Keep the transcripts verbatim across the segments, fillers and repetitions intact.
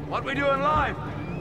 What we do in life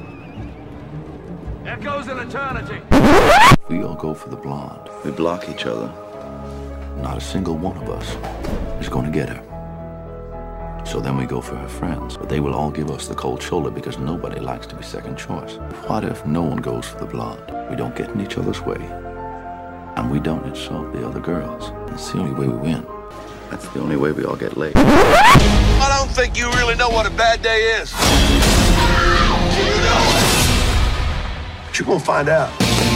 echoes in eternity. We all go for the blonde. We block each other. Not a single one of us is going to get her. So then we go for her friends, but they will all give us the cold shoulder because nobody likes to be second choice. What if no one goes for the blonde? We don't get in each other's way, and we don't insult the other girls. That's the only way we win. That's the only way we all get laid. I don't think you really know what a bad day is. You know. But you're gonna find out.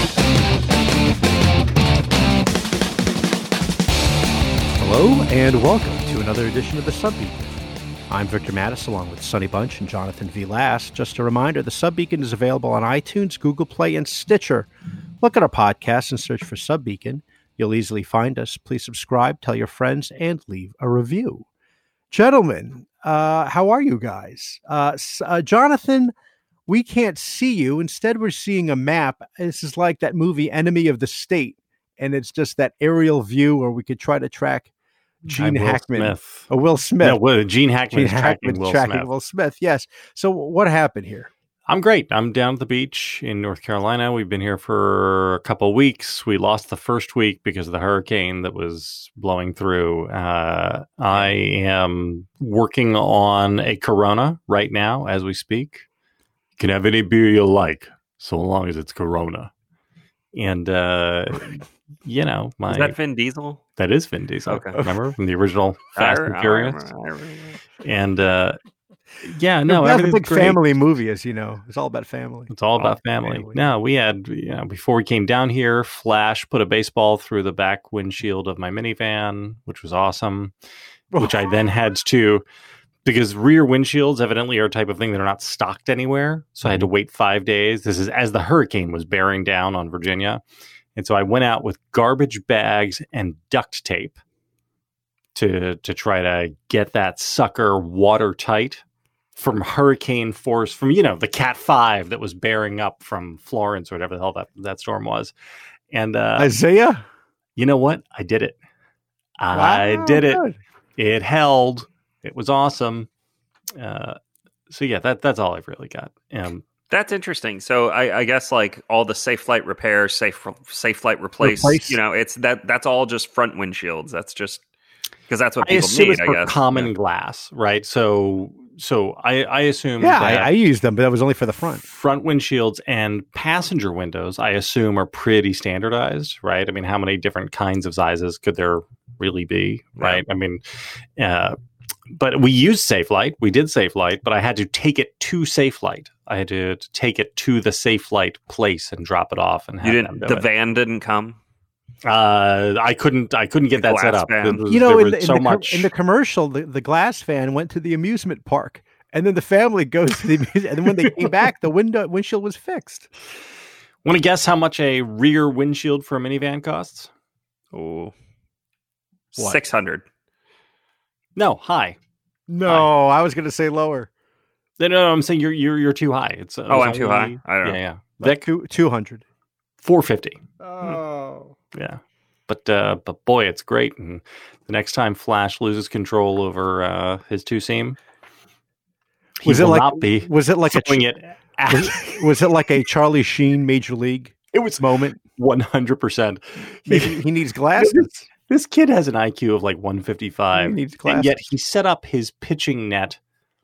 Hello, and welcome to another edition of the Sub Beacon. I'm Victor Mattis, along with Sonny Bunch and Jonathan V. Last. Just a reminder, the Sub Beacon is available on iTunes, Google Play, and Stitcher. Look at our podcast and search for Sub Beacon. You'll easily find us. Please subscribe, tell your friends, and leave a review. Gentlemen, uh, how are you guys? Uh, uh, Jonathan, we can't see you. Instead, we're seeing a map. This is like that movie Enemy of the State, and it's just that aerial view where we could try to track Gene Will Hackman. Smith. Oh, Will Smith. No, Will, Gene Hackman Gene is tracking Hackman Will tracking Smith. Will Smith, yes. So what happened here? I'm great. I'm down at the beach in North Carolina. We've been here for a couple of weeks. We lost the first week because of the hurricane that was blowing through. Uh, I am working on a Corona right now as we speak. You can have any beer you like, so long as it's Corona. And, uh, you know, my... Is that Vin Diesel? That is Vin Diesel. Okay. Remember from the original Fast I, and I Furious? remember, I remember. And, uh, yeah, no, That's a everything's big great. family movie, as you know. It's all about family. It's all about family. family. No, we had, you know, before we came down here, Flash put a baseball through the back windshield of my minivan, which was awesome, which I then had to, because rear windshields evidently are a type of thing that are not stocked anywhere. So I had to wait five days. This is as the hurricane was bearing down on Virginia. And so I went out with garbage bags and duct tape to to try to get that sucker watertight from hurricane force, from, you know, the Cat five that was bearing up from Florence or whatever the hell that, that storm was. And uh, Isaiah? you know what? I did it. I Wow, did it. good. It held. It was awesome. Uh, so yeah, that that's all I've really got. Um, That's interesting. So I, I guess like all the safe flight repairs, safe safe flight replace, Replace. you know, it's that that's all just front windshields. That's just because that's what I people assume need, it's I for guess. common Yeah. glass, right? So so I, I assume Yeah, that I, I used them, but that was only for the front. front windshields and passenger windows, I assume, are pretty standardized, right? I mean, how many different kinds of sizes could there really be, right? I mean, uh, but we used SafeLight. We did SafeLight, but I had to take it to SafeLight. I had to, to take it to the SafeLight place and drop it off. And You have didn't. them do The it. van didn't come. Uh, I couldn't. I couldn't get The that set glass up. van. There was, You know, there in was the, in, so the, com- much. in the commercial, the, the glass fan went to the amusement park, and then the family goes to the amusement, and then when they came back, the window windshield was fixed. Want to guess how much a rear windshield for a minivan costs? Oh, What? six hundred. No, high. No, I was going to say lower. No, no, no, I'm saying you're you're you're too high. It's uh, Oh, it's I'm too only- high? I don't know. Yeah, yeah. Like Vic, two, 200. four fifty. Oh. Yeah. But uh, but boy, it's great. And the next time Flash loses control over uh, his two seam, he Was it will like not be was it like a throwing it at was, was it like a Charlie Sheen Major League it was moment? one hundred percent. Maybe he needs glasses. This kid has an I Q of like one He fifty-five, needs and glasses. yet he set up his pitching net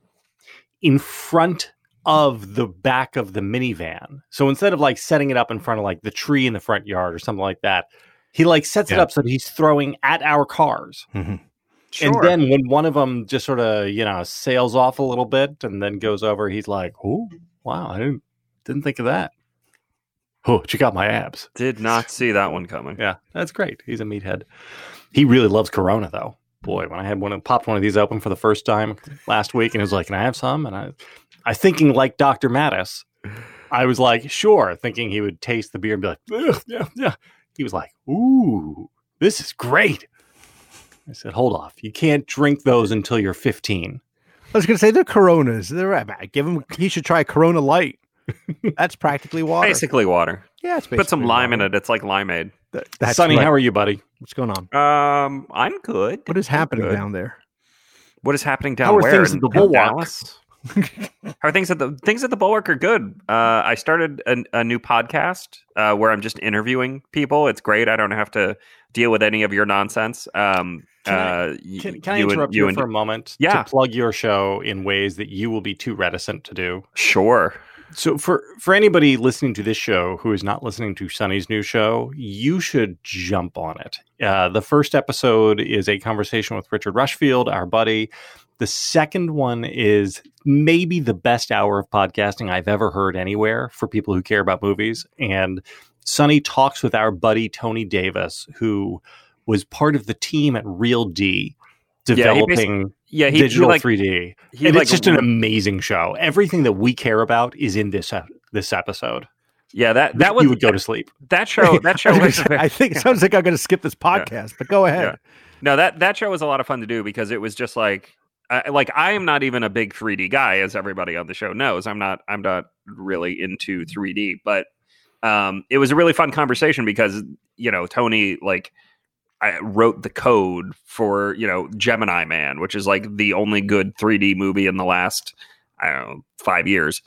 in front of the back of the minivan. So instead of like setting it up in front of like the tree in the front yard or something like that, he like sets it Yeah. up so that he's throwing at our cars. Mhm. Sure. And then when one of them just sort of, you know, sails off a little bit and then goes over, he's like, oh, wow, I didn't, didn't think of that. Oh, check out my abs. Did not see that one coming. Yeah, that's great. He's a meathead. He really loves Corona, though. Boy, when I had one, popped one of these open for the first time last week, and he was like, "Can I have some?" And I, I thinking like Doctor Mattis, I was like, "Sure," thinking he would taste the beer and be like, "Ugh, yeah, yeah." He was like, "Ooh, this is great." I said, "Hold off. You can't drink those until you're fifteen." I was going to say they're Coronas. They're right. Give him. He should try Corona Light. That's practically water. Basically water. Yeah, it's Put some basically lime in water. it. It's like limeade. Th- That's Sonny, right. how are you, buddy? What's going on? Um, I'm good. What is I'm happening good. down there? What is happening down How are where? things in, at the in Bulwark? Dallas? How are things at the things at the Bulwark are good. Uh, I started a, a new podcast uh, where I'm just interviewing people. It's great. I don't have to deal with any of your nonsense. Um, Can I, uh, can, can I you interrupt and, you, you and, for a moment Yeah. to plug your show in ways that you will be too reticent to do? Sure. So for, for anybody listening to this show who is not listening to Sonny's new show, you should jump on it. Uh, the first episode is a conversation with Richard Rushfield, our buddy. The second one is maybe the best hour of podcasting I've ever heard anywhere for people who care about movies. And Sonny talks with our buddy Tony Davis, who was part of the team at Real D, developing yeah, he, digital he like, three D. He and like, it's just an amazing show. Everything that we care about is in this uh, this episode. Yeah, that that was you would go to sleep. That show. That show. I, was, say, I think it sounds like I'm going to skip this podcast, yeah. but go ahead. Yeah. No, that that show was a lot of fun to do because it was just like. I, like I am not even a big three D guy, as everybody on the show knows. I'm not. I'm not really into three D, but um, it was a really fun conversation because you know Tony like I wrote the code for you know Gemini Man, which is like the only good three D movie in the last I don't know five years.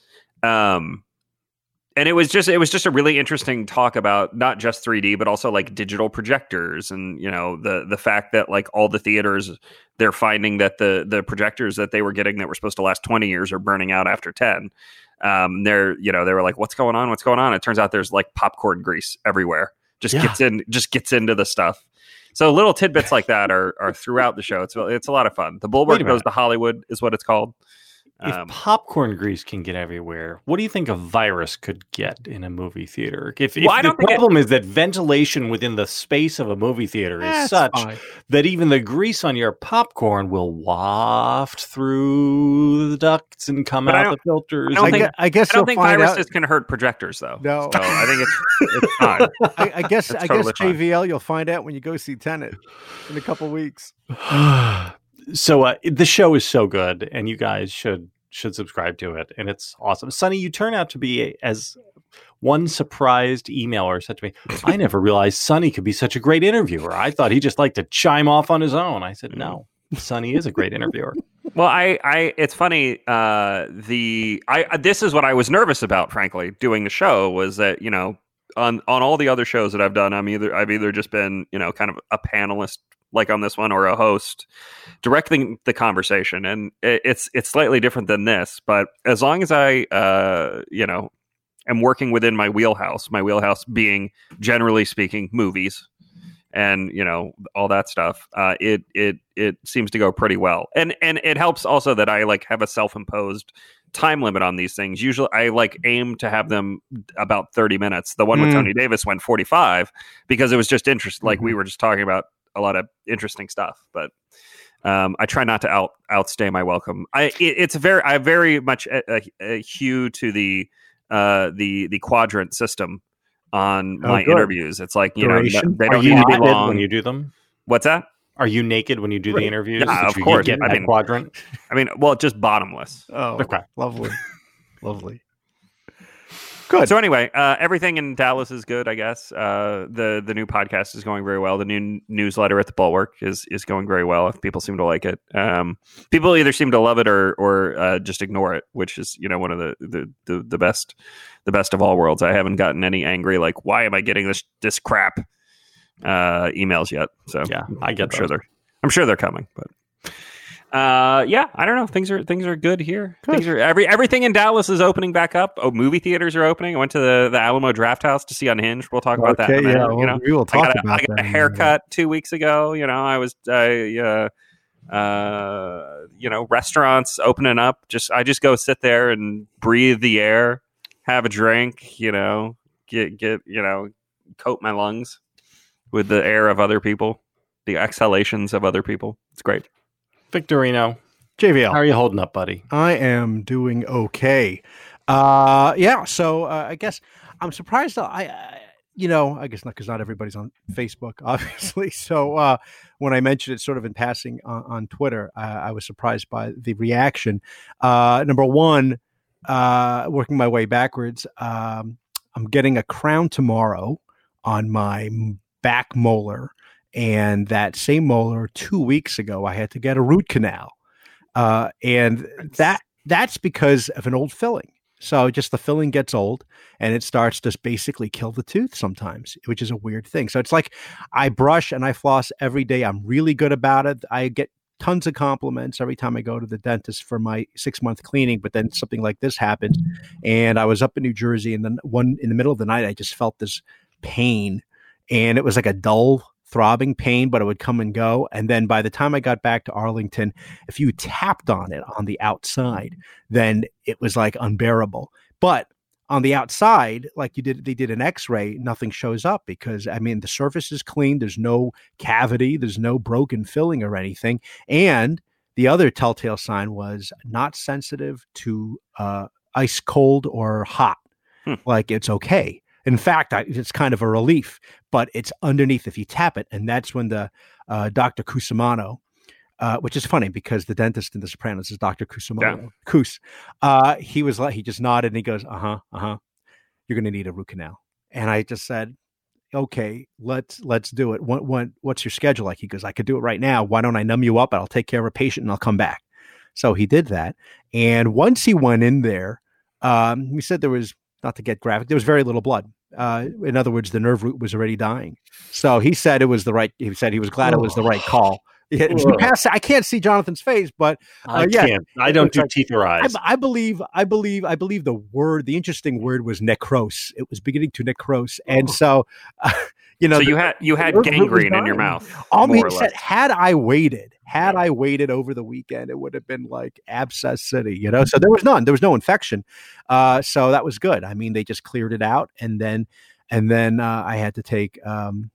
Um, and it was just it was just a really interesting talk about not just three D, but also like digital projectors and, you know, the the fact that like all the theaters, they're finding that the the projectors that they were getting that were supposed to last twenty years are burning out after ten. Um, they're, you know, they were like, what's going on? What's going on? It turns out there's like popcorn grease everywhere. Just yeah. gets in, just gets into the stuff. So little tidbits like that are are throughout the show. It's it's a lot of fun. The Bulwark Goes to Hollywood is what it's called. If um, popcorn grease can get everywhere, what do you think a virus could get in a movie theater? If, well, if the problem it, is that ventilation within the space of a movie theater is such fine. that even the grease on your popcorn will waft through the ducts and come out the filters. I, I, guess, I guess I don't think viruses out. can hurt projectors, though. No, so I think it's, it's fine. I, I guess it's I totally guess fine. J V L, you'll find out when you go see Tenet in a couple weeks. So uh, the show is so good, and you guys should. should subscribe to it, and it's awesome. Sonny, you turn out to be a, as one surprised emailer said to me, I never realized Sonny could be such a great interviewer. I thought he just liked to chime off on his own. I said, no, Sonny is a great interviewer. Well, I, I, it's funny. Uh, the, I, this is what I was nervous about, frankly, doing the show was that, you know, on, on all the other shows that I've done, I'm either, I've either just been, you know, kind of a panelist like on this one or a host directing the conversation. And it, it's, it's slightly different than this, but as long as I, uh, you know, am working within my wheelhouse, my wheelhouse being generally speaking movies and, you know, all that stuff, uh, it, it, it seems to go pretty well. And, and it helps also that I like have a self-imposed time limit on these things. Usually I like aim to have them about thirty minutes. The one mm. with Tony Davis went forty-five because it was just interesting. Like mm-hmm. we were just talking about a lot of interesting stuff, but um, I try not to out outstay my welcome. I it, it's very I very much a, a, a hew to the uh, the the quadrant system on oh, my good. interviews. It's like you Duration. know they don't Are you need to be naked long when you do them. What's that? Are you naked when you do the interviews? Yeah, of you course. Get I that mean, quadrant. I mean, well, just bottomless. Oh, okay, lovely, lovely. Good. So anyway, uh, everything in Dallas is good, I guess. Uh, the the new podcast is going very well. The new n- newsletter at the Bulwark is is going very well. People seem to like it. Um, people either seem to love it or or uh, just ignore it, which is you know one of the, the, the, the best the best of all worlds. I haven't gotten any angry like why am I getting this this crap uh, emails yet. So yeah, I get I'm sure they're I'm sure they're coming, but. Uh, yeah, I don't know. Things are things are good here. Good. Things are every everything in Dallas is opening back up. Oh, movie theaters are opening. I went to the, the Alamo Draft House to see Unhinged. We'll talk about okay, that in a minute. Yeah, well, you know, we will talk I got a, about I got that a haircut two weeks ago. You know, I was I uh, uh, you know, restaurants opening up. Just I just go sit there and breathe the air, have a drink. You know, get get you know, coat my lungs with the air of other people, the exhalations of other people. It's great. Victorino. J V L. How are you holding up, buddy? I am doing okay. Uh, yeah, so uh, I guess I'm surprised. I, I, you know, I guess not because not everybody's on Facebook, obviously. So uh, when I mentioned it sort of in passing on, on Twitter, uh, I was surprised by the reaction. Uh, number one, uh, working my way backwards, um, I'm getting a crown tomorrow on my back molar. And that same molar two weeks ago, I had to get a root canal. Uh, and that that's because of an old filling. So just the filling gets old and it starts to basically kill the tooth sometimes, which is a weird thing. So it's like I brush and I floss every day. I'm really good about it. I get tons of compliments every time I go to the dentist for my six month cleaning. But then something like this happened, and I was up in New Jersey, and then one in the middle of the night, I just felt this pain, and it was like a dull throbbing pain, but it would come and go. And then by the time I got back to Arlington, if you tapped on it on the outside, then it was like unbearable. But on the outside, like you did, they did an x-ray, nothing shows up because, I mean, the surface is clean. There's no cavity. There's no broken filling or anything. And the other telltale sign was not sensitive to uh, ice cold or hot. Hmm. Like it's okay. In fact, I, it's kind of a relief, but it's underneath if you tap it. And that's when the uh, Doctor Cusimano, uh, which is funny because the dentist in The Sopranos is Doctor Cusimano. Yeah. Cus. Uh, he was like, he just nodded and he goes, uh-huh, uh-huh. You're going to need a root canal. And I just said, okay, let's, let's do it. What, what, what's your schedule like? He goes, I could do it right now. Why don't I numb you up? I'll take care of a patient and I'll come back. So he did that. And once he went in there, um, he said there was, not to get graphic, there was very little blood. Uh, in other words, the nerve root was already dying. So he said it was the right, he said he was glad oh. it was the right call. Yeah, oh. passed, I can't see Jonathan's face, but uh, I yeah, can't. I don't do teeth or eyes. I, I believe, I believe, I believe the word, the interesting word was necrose. It was beginning to necrose. And oh. so, uh, you know, so the, you had, you had gangrene in your mouth. All me said, had I waited, had I waited over the weekend, it would have been like abscess city, you know? So there was none, there was no infection. Uh, so that was good. I mean, they just cleared it out. And then, and then uh, I had to take um,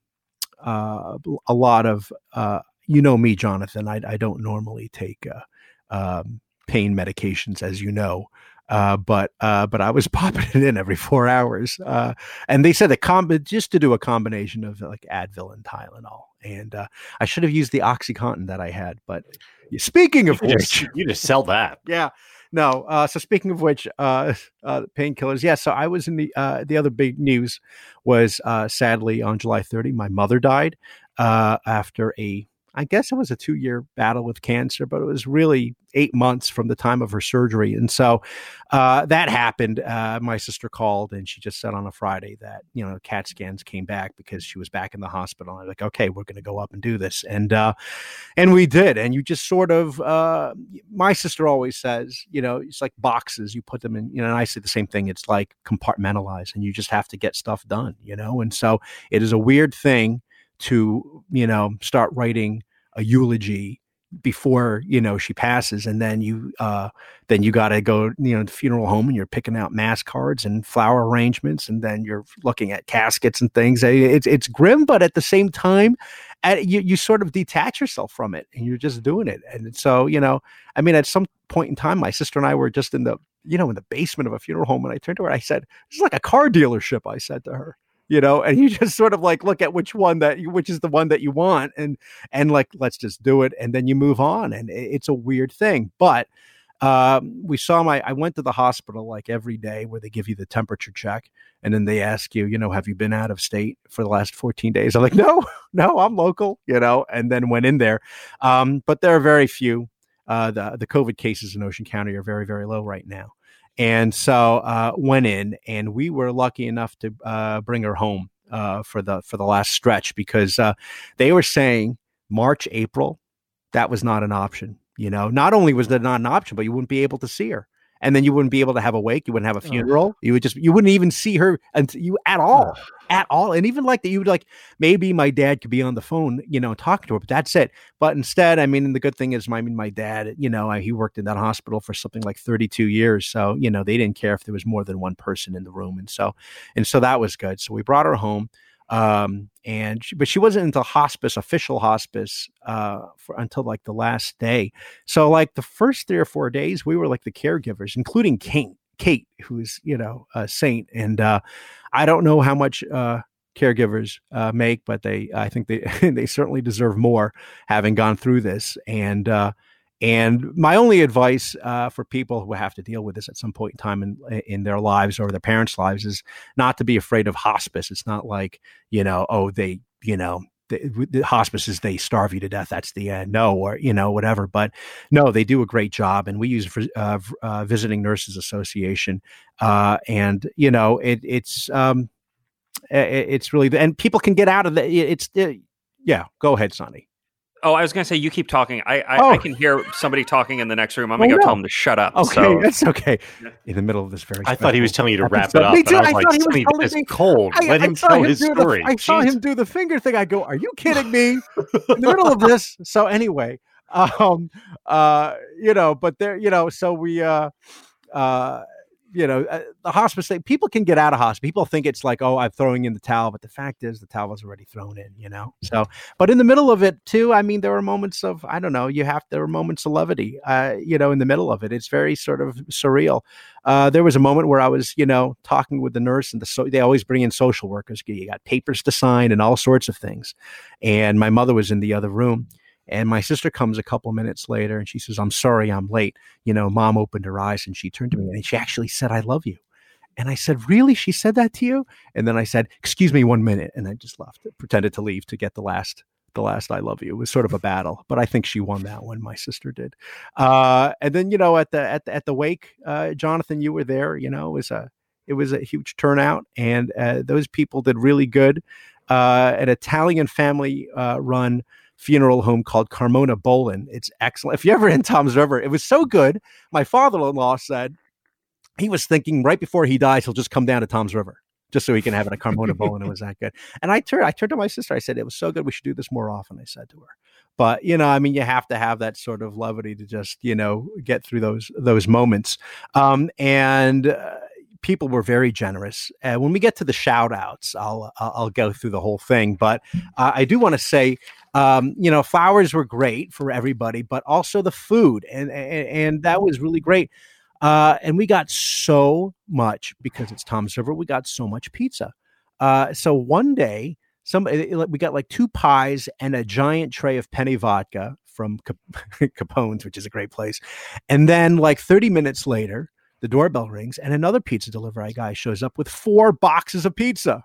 uh, a lot of, uh, you know me, Jonathan, I, I don't normally take uh, um, pain medications, as you know. Uh, but uh, but I was popping it in every four hours, uh, and they said the com- just to do a combination of like Advil and Tylenol, and uh, I should have used the OxyContin that I had. But speaking of you which, just, you just sell that, yeah, no. Uh, so speaking of which, uh, uh, painkillers, yeah. So I was in the uh, the other big news was uh, sadly on July thirtieth, my mother died uh, after a. I guess it was a two-year battle with cancer, but it was really eight months from the time of her surgery. And so uh, that happened. Uh, my sister called and she just said on a Friday that, you know, CAT scans came back because she was back in the hospital. I was like, okay, we're going to go up and do this. And, uh, and we did. And you just sort of, uh, my sister always says, you know, it's like boxes, you put them in, you know, and I say the same thing. It's like compartmentalize and you just have to get stuff done, you know? And so it is a weird thing to, you know, start writing a eulogy before, you know, she passes. And then you, uh, then you got to go, you know, to the funeral home and you're picking out mass cards and flower arrangements. And then you're looking at caskets and things. It's, it's grim, but at the same time, at, you, you sort of detach yourself from it and you're just doing it. And so, you know, I mean, at some point in time, my sister and I were just in the, you know, in the basement of a funeral home. And I turned to her, I said, this is like a car dealership. I said to her, you know, and you just sort of like look at which one that you, which is the one that you want and, and like, let's just do it. And then you move on and it's a weird thing. But um, we saw my, I went to the hospital like every day where they give you the temperature check. And then they ask you, you know, have you been out of state for the last fourteen days? I'm like, no, no, I'm local, you know, and then went in there. Um, but there are very few, uh, the, the COVID cases in Ocean County are very, very low right now. And so uh, went in, and we were lucky enough to uh, bring her home uh, for the for the last stretch because uh, they were saying March, April, that was not an option. You know, not only was that not an option, but you wouldn't be able to see her, and then you wouldn't be able to have a wake. You wouldn't have a funeral. Oh. You would just you wouldn't even see her until you at all. Oh. At all. And even like that, you would like, maybe my dad could be on the phone, you know, talking to her, but that's it. But instead, I mean, and the good thing is, I mean, my dad, you know, he worked in that hospital for something like thirty-two years. So, you know, they didn't care if there was more than one person in the room. And so, and so that was good. So we brought her home. Um, and, she, but she wasn't into hospice, official hospice, uh, for until like the last day. So like the first three or four days, we were like the caregivers, including Kate. Kate, who's, you know, a saint. And uh, I don't know how much uh, caregivers uh, make, but they, I think they, they certainly deserve more having gone through this. And, uh, and my only advice uh, for people who have to deal with this at some point in time in, in their lives or their parents' lives is not to be afraid of hospice. It's not like, you know, oh, they, you know, the, the hospices, they starve you to death. That's the end. No, or, you know, whatever. But no, they do a great job. And we use uh, uh, Visiting Nurses Association. Uh, and, you know, it, it's, um, it, it's really, and people can get out of the, it's, it, yeah, go ahead, Sonny. Oh, I was going to say, you keep talking. I I, oh. I can hear somebody talking in the next room. I'm going to oh, go no. tell them to shut up. Okay, so. that's okay. In the middle of this very I thought he was telling you to wrap episode. it up. Me too. And I was I like, thought he was Sonny, telling it's me- cold. I, Let I him saw tell him his do story. The, I saw Jeez. him do the finger thing. I go, are you kidding me? In the middle of this. So anyway, um, uh, you know, but there, you know, so we, uh, uh, you know, uh, the hospice thing, people can get out of hospice. People think it's like, oh, I'm throwing in the towel, but the fact is the towel was already thrown in, you know? So, but in the middle of it too, I mean, there were moments of, I don't know, you have, there were moments of levity, uh, you know, in the middle of it. It's very sort of surreal. Uh, there was a moment where I was, you know, talking with the nurse and the, so they always bring in social workers. You got papers to sign and all sorts of things. And my mother was in the other room. And my sister comes a couple minutes later and she says, I'm sorry, I'm late. You know, Mom opened her eyes and she turned to me and she actually said, I love you. And I said, really? She said that to you? And then I said, excuse me one minute. And I just left, pretended to leave to get the last, the last I love you. It was sort of a battle, but I think she won that one. My sister did. Uh, and then, you know, at the, at the, at the wake, uh, Jonathan, you were there, you know, it was a, it was a huge turnout and uh, those people did really good. Uh, an Italian family uh, run funeral home called Carmona Bolin. It's excellent. If you're ever in Tom's River, it was so good. My father-in-law said he was thinking right before he dies, he'll just come down to Tom's River just so he can have it at Carmona Bolin. It was that good. And I turned, I turned to my sister. I said, it was so good. We should do this more often. I said to her, but you know, I mean, you have to have that sort of levity to just, you know, get through those, those moments. Um, and, uh, people were very generous. Uh, when we get to the shout outs, I'll, I'll, I'll go through the whole thing, but uh, I do want to say, um, you know, flowers were great for everybody, but also the food. And, and, and that was really great. Uh, and we got so much because it's Tom's River. We got so much pizza. Uh, so one day some, we got like two pies and a giant tray of penny vodka from Cap- Capone's, which is a great place. And then like thirty minutes later, the doorbell rings and another pizza delivery guy shows up with four boxes of pizza.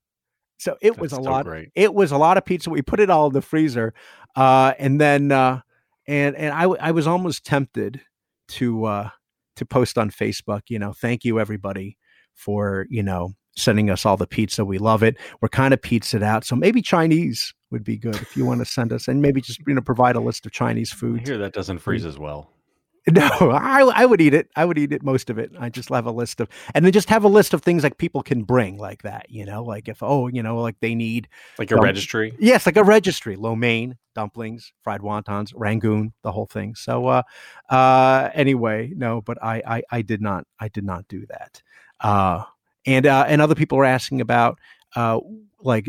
So it was That's a so lot. great. It was a lot of pizza. We put it all in the freezer. Uh, and then, uh, and, and I, I was almost tempted to, uh, to post on Facebook, you know, thank you everybody for, you know, sending us all the pizza. We love it. We're kind of pizzaed out. So maybe Chinese would be good if you want to send us, and maybe just, you know, provide a list of Chinese I food. hear that doesn't freeze as well. No, I, I would eat it. I would eat it, most of it. I just have a list of, and then just have a list of things like people can bring like that, you know, like if, oh, you know, like they need. Like a dump- registry? Yes, like a registry, lo mein, dumplings, fried wontons, rangoon, the whole thing. So uh, uh, anyway, no, but I, I, I did not, I did not do that. Uh, and, uh, and other people were asking about uh, like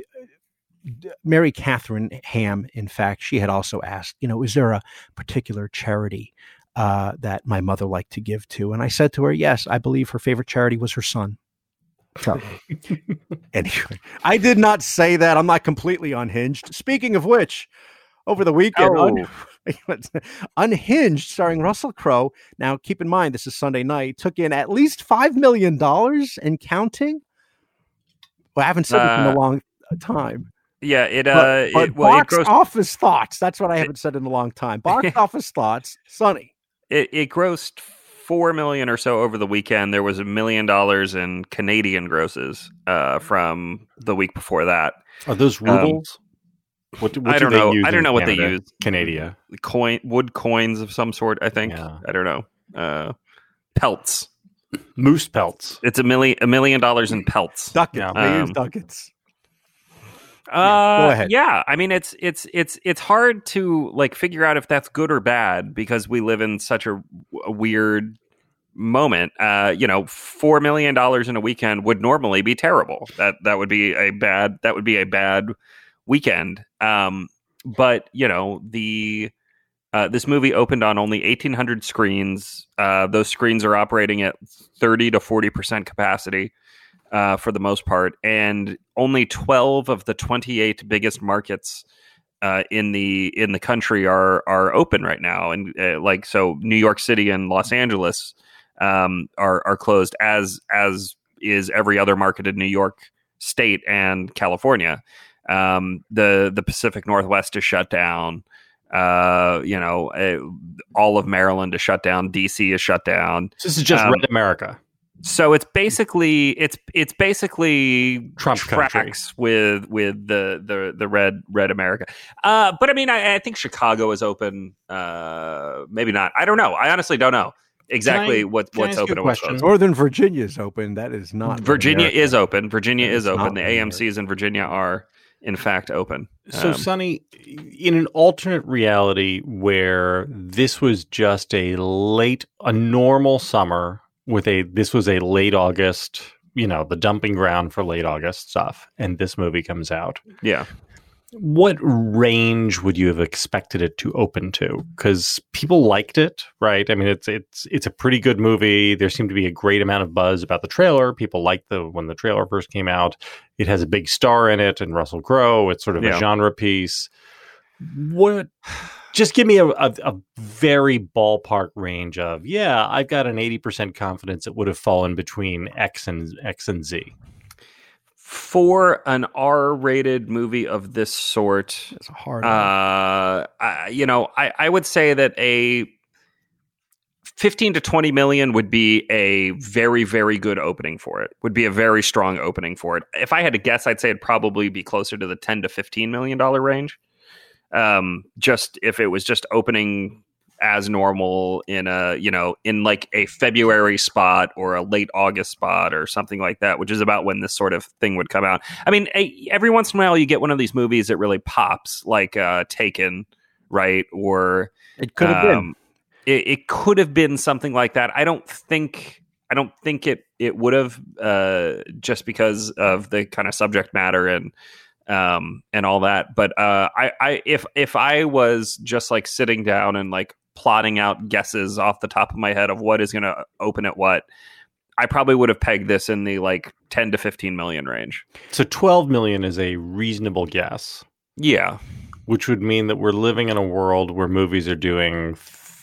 Mary Catherine Ham. In fact, she had also asked, you know, is there a particular charity uh, that my mother liked to give to? And I said to her, yes, I believe her favorite charity was her son. So anyway, I did not say that. I'm not completely unhinged. Speaking of which, over the weekend, Oh. Un- Unhinged, starring Russell Crowe. Now, keep in mind, this is Sunday night, took in at least five million dollars and counting. Well, I haven't said this in Uh, a long time. Yeah, it uh, But, but it, well, it box grossed office thoughts. That's what I haven't said in a long time. Box office thoughts. Sonny. it, it grossed four million or so over the weekend. There was a million dollars in Canadian grosses uh, from the week before that. Are those rubles? what, what I do don't they know. use I don't in know what they Canada? use. Canada. Coin, wood coins of some sort. I think. Yeah. I don't know. Uh, pelts. Moose pelts. It's a million. A million dollars in pelts. Duckets. Yeah. They use Um, ducats. Uh, go ahead. Yeah, I mean it's it's it's it's hard to like figure out if that's good or bad because we live in such a, a weird moment. Uh, you know, four million dollars in a weekend would normally be terrible. That that would be a bad that would be a bad weekend. Um, but you know the uh, this movie opened on only eighteen hundred screens. Uh, those screens are operating at thirty to forty percent capacity. Uh, for the most part, and only twelve of the twenty-eight biggest markets uh, in the in the country are are open right now, and uh, like so, New York City and Los Angeles um, are are closed, as as is every other market in New York State and California. Um, the the Pacific Northwest is shut down. Uh, you know, uh, all of Maryland is shut down. D C is shut down. This is just um, Red America. So it's basically it's it's basically Trump tracks country. with with the the the red red America. Uh, but I mean, I, I think Chicago is open. Uh, maybe not. I don't know. I honestly don't know exactly I- what can I what's ask you open a and what's question? closed. Northern Virginia is open. That is not Virginia America. is open. Virginia That is is not open. The America. A M Cs in Virginia are in fact open. So, Um, Sonny, in an alternate reality where this was just a late, a normal summer with a, this was a late August, you know, the dumping ground for late August stuff, and this movie comes out, yeah. what range would you have expected it to open to? Because people liked it, right? I mean, it's it's it's a pretty good movie. There seemed to be a great amount of buzz about the trailer. People liked the when the trailer first came out. It has a big star in it, and Russell Crowe. It's sort of Yeah. a genre piece. What? Just give me a, a, a very ballpark range of yeah. I've got an eighty percent confidence it would have fallen between X and X and Z. For an R-rated movie of this sort, It's a hard. one. uh, I, you know, I, I would say that a fifteen to twenty million would be a very, very good opening for it. Would be a very strong opening for it. If I had to guess, I'd say it'd probably be closer to the ten to fifteen million dollar range. Um, just if it was just opening as normal in a, you know, in like a February spot or a late August spot or something like that, which is about when this sort of thing would come out. I mean, a, every once in a while you get one of these movies that really pops, like uh, Taken, right? Or it could have been. um, it, it could have been something like that. I don't think. I don't think it it would have uh, just because of the kind of subject matter and um, and all that. But uh, I, I if if I was just like sitting down and like plotting out guesses off the top of my head of what is going to open at what, I probably would have pegged this in the like ten to fifteen million range. So twelve million is a reasonable guess. Yeah. Which would mean that we're living in a world where movies are doing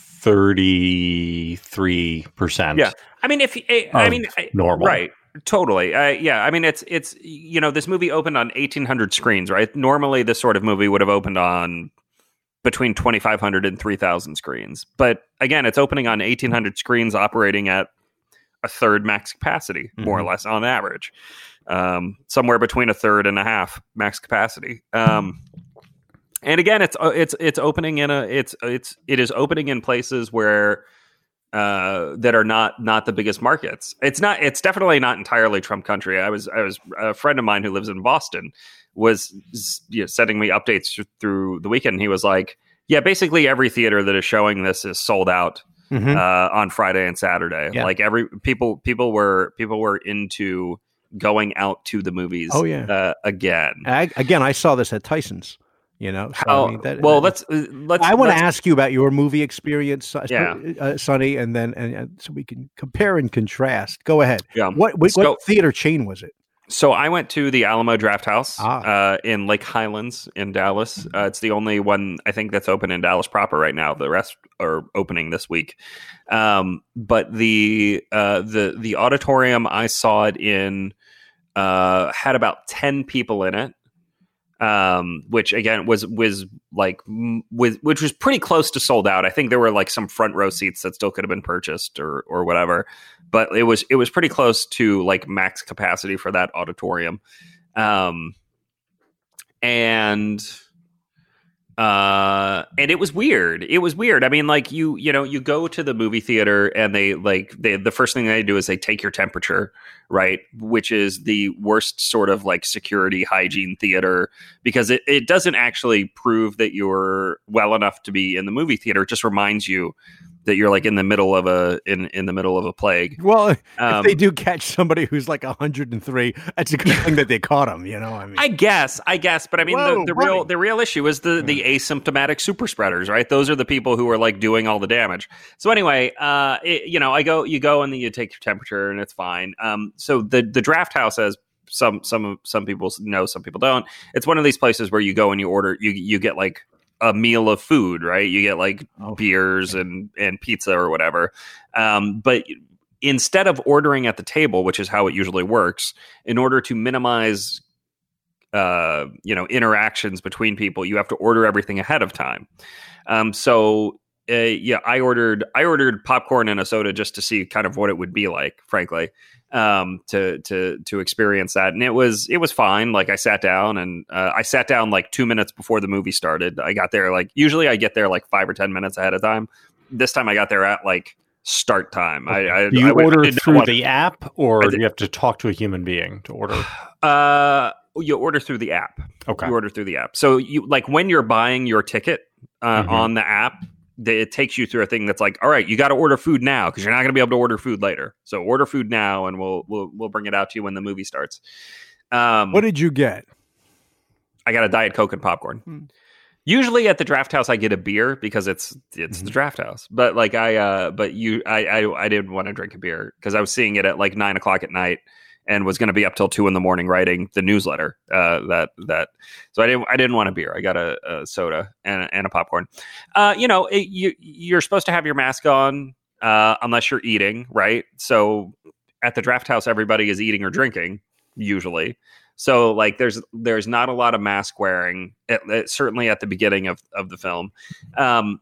thirty-three percent. Yeah. I mean, if I, I Of mean, I- normal. right. Totally. Uh, yeah. I mean, it's, it's, you know, this movie opened on eighteen hundred screens, right? Normally this sort of movie would have opened on between twenty-five hundred and three thousand screens. But again, it's opening on eighteen hundred screens operating at a third max capacity, more Mm-hmm. or less on average. Um, somewhere between a third and a half max capacity. Um, and again, it's, it's, it's opening in a, it's, it's, it is opening in places where, uh, that are not, not the biggest markets. It's not, it's definitely not entirely Trump country. I was, I was a friend of mine who lives in Boston was you know, sending me updates through the weekend. And he was like, yeah, basically every theater that is showing this is sold out Mhm. uh, on Friday and Saturday. Yeah. Like every people, people were, people were into going out to the movies. Oh, yeah. uh, again. I, again, I saw this at Tyson's. You know, so, How, I mean, that- well, that- let's, uh, let's, I want to let's- ask you about your movie experience, uh, Yeah. uh, Sonny, and then and, and so we can compare and contrast. Go ahead. Yeah. What what, So- what theater chain was it? So I went to the Alamo Draft House Ah. uh, in Lake Highlands in Dallas. Uh, it's the only one I think that's open in Dallas proper right now. The rest are opening this week. Um, but the uh, the the auditorium I saw it in uh, had about ten people in it. Um, which again was was like m- with which was pretty close to sold out. I think there were like some front row seats that still could have been purchased or or whatever, but it was it was pretty close to like max capacity for that auditorium. Um, and uh, and it was weird. It was weird. I mean, like you you know you go to the movie theater and they like they the first thing they do is they take your temperature, right? Which is the worst sort of like security hygiene theater because it, it doesn't actually prove that you're well enough to be in the movie theater. It just reminds you that you're like in the middle of a in, in the middle of a plague. Well, if Um, they do catch somebody who's like one hundred three, that's a good thing that they caught him. You know, I mean, I guess, I guess, but I mean, Whoa, the, the buddy. real the real issue is the the asymptomatic super spreaders, right? Those are the people who are like doing all the damage. So anyway, uh, it, you know, I go, you go, and then you take your temperature, and it's fine. Um, so the the draft house, as some some some people know, some people don't. It's one of these places where you go and you order, you you get like a meal of food, right? You get like Oh, beers and and pizza or whatever. Um, but instead of ordering at the table, which is how it usually works, in order to minimize uh, you know, interactions between people, you have to order everything ahead of time. Um, so uh, yeah, I ordered I ordered popcorn and a soda just to see kind of what it would be like, frankly, um, to to to experience that, and it was it was fine. Like I sat down and uh, I sat down like two minutes before the movie started. I got there like usually I get there like five or ten minutes ahead of time. This time I got there at like start time. Okay. I, I do you I, order I through want, the app, or did, do you have to talk to a human being to order? Uh, you order through the app. Okay, you order through the app. So you like when you're buying your ticket uh, mm-hmm. on the app, it takes you through a thing that's like, all right, you got to order food now because you're not going to be able to order food later. So order food now, and we'll we'll we'll bring it out to you when the movie starts. Um, what did you get? I got a Diet Coke and popcorn. Hmm. Usually at the Draft House, I get a beer because it's it's mm-hmm. the Draft House. But like I, uh, but you, I, I, I didn't want to drink a beer because I was seeing it at like nine o'clock at night and was going to be up till two in the morning writing the newsletter. Uh, that that so I didn't I didn't want a beer. I got a, a soda and, and a popcorn. Uh, you know, it, you you're supposed to have your mask on uh, unless you're eating, right? So at the Draft House, everybody is eating or drinking usually. So like there's there's not a lot of mask wearing, at, at, certainly at the beginning of, of the film. Um,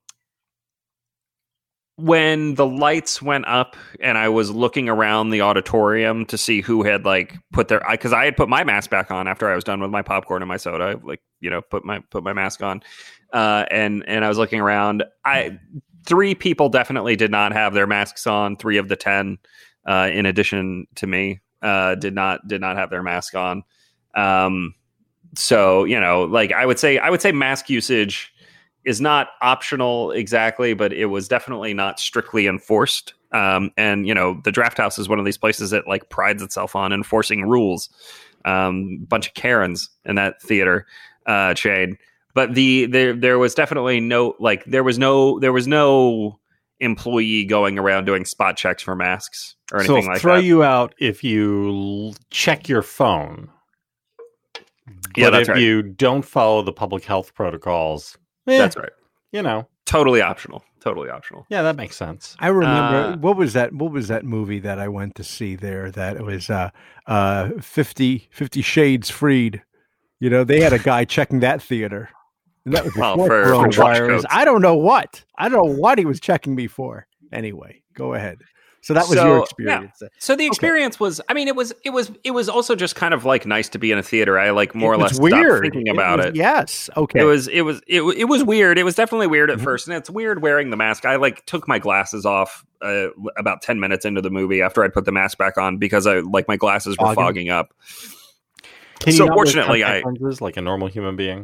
when the lights went up and I was looking around the auditorium to see who had like put their, because I, I had put my mask back on after I was done with my popcorn and my soda. I like, you know, put my put my mask on, uh, and and I was looking around. I three people definitely did not have their masks on. Three of the ten, uh, in addition to me. Uh, did not did not have their mask on. Um, so you know, like I would say, I would say mask usage is not optional exactly, but it was definitely not strictly enforced. Um, and you know, the Draft House is one of these places that like prides itself on enforcing rules. Um, bunch of Karens in that theater uh, chain, but the there there was definitely no like there was no there was no employee going around doing spot checks for masks or anything so like throw that. You out if you l- check your phone. Yeah, but that's if right. you don't follow the public health protocols, eh, that's right. You know, totally optional. Totally optional. Yeah, that makes sense. I remember Uh, what was that? What was that movie that I went to see there? That it was uh, uh, fifty, fifty Shades Freed. You know, they had a guy checking that theater. And that was well, before for, for coronavirus. I don't know what. I don't know what he was checking me for. Anyway, go ahead. So that was so, your experience. Yeah. So the experience okay. was, I mean, it was, it was, it was also just kind of like nice to be in a theater. I like more it or less weird. stopped thinking it about was, it. Yes. Okay. It was, it was, it, it was weird. It was definitely weird at mm-hmm. first. And it's weird wearing the mask. I like took my glasses off uh, about ten minutes into the movie after I'd put the mask back on because I like my glasses were fogging, fogging up. Can you so not fortunately wear I, lenses like a normal human being.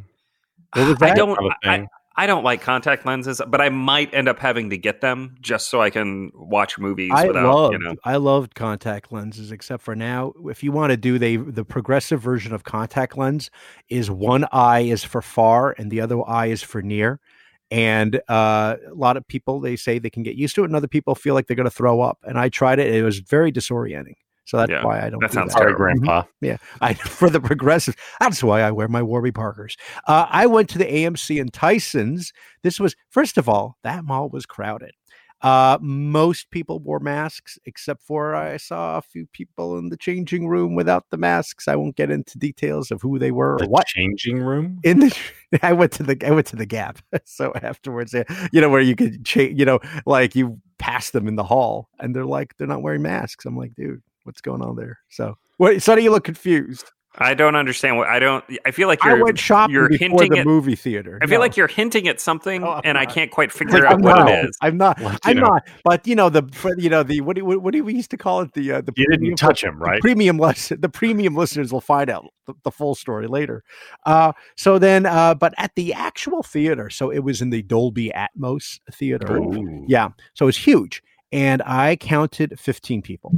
I don't, I, I don't like contact lenses, but I might end up having to get them just so I can watch movies I without, loved, you know. I loved contact lenses, except for now, if you want to do they, the progressive version of contact lens is one eye is for far and the other eye is for near. And uh, a lot of people, they say they can get used to it and other people feel like they're going to throw up. And I tried it. It was very disorienting. So that's yeah, why I don't. That do sounds that. terrible, Grandpa. Mm-hmm. Yeah, I for the progressive. That's why I wear my Warby Parkers. Uh, I went to the A M C in Tyson's. This was first of all, that mall was crowded. Uh, most people wore masks, except for I saw a few people in the changing room without the masks. I won't get into details of who they were or the what. Changing room. In the, I went to the I went to the Gap. So afterwards, you know, where you could change, you know, like you pass them in the hall, and they're like they're not wearing masks. I'm like, dude. What's going on there? So, what? Sonny, you look confused. I don't understand what I don't. I feel like you're. I went shopping you're before hinting the at, movie theater. I feel no. like you're hinting at something, no, and not. I can't quite figure like, out I'm what not, it is. I'm not. Like, I'm know. not. But you know the. You know the. What do what, what do we used to call it? The uh, the. You premium, didn't touch him, right? The premium listen. The premium listeners will find out the, the full story later. Uh, so then, uh, but at the actual theater, so it was in the Dolby Atmos theater. Ooh. Yeah, so it was huge, and I counted fifteen people.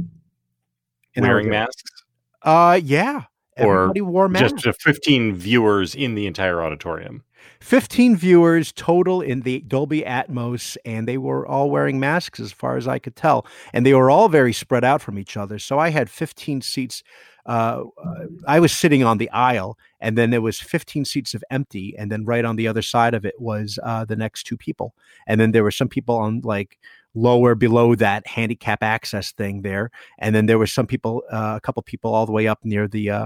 Wearing masks? Uh, yeah. Everybody or wore masks. Just fifteen viewers in the entire auditorium. fifteen viewers total in the Dolby Atmos, and they were all wearing masks as far as I could tell. And they were all very spread out from each other. So I had fifteen seats. Uh, uh, I was sitting on the aisle, and then there was fifteen seats of empty. And then right on the other side of it was uh, the next two people. And then there were some people on like lower below that handicap access thing there. And then there were some people, uh, a couple people all the way up near the, uh,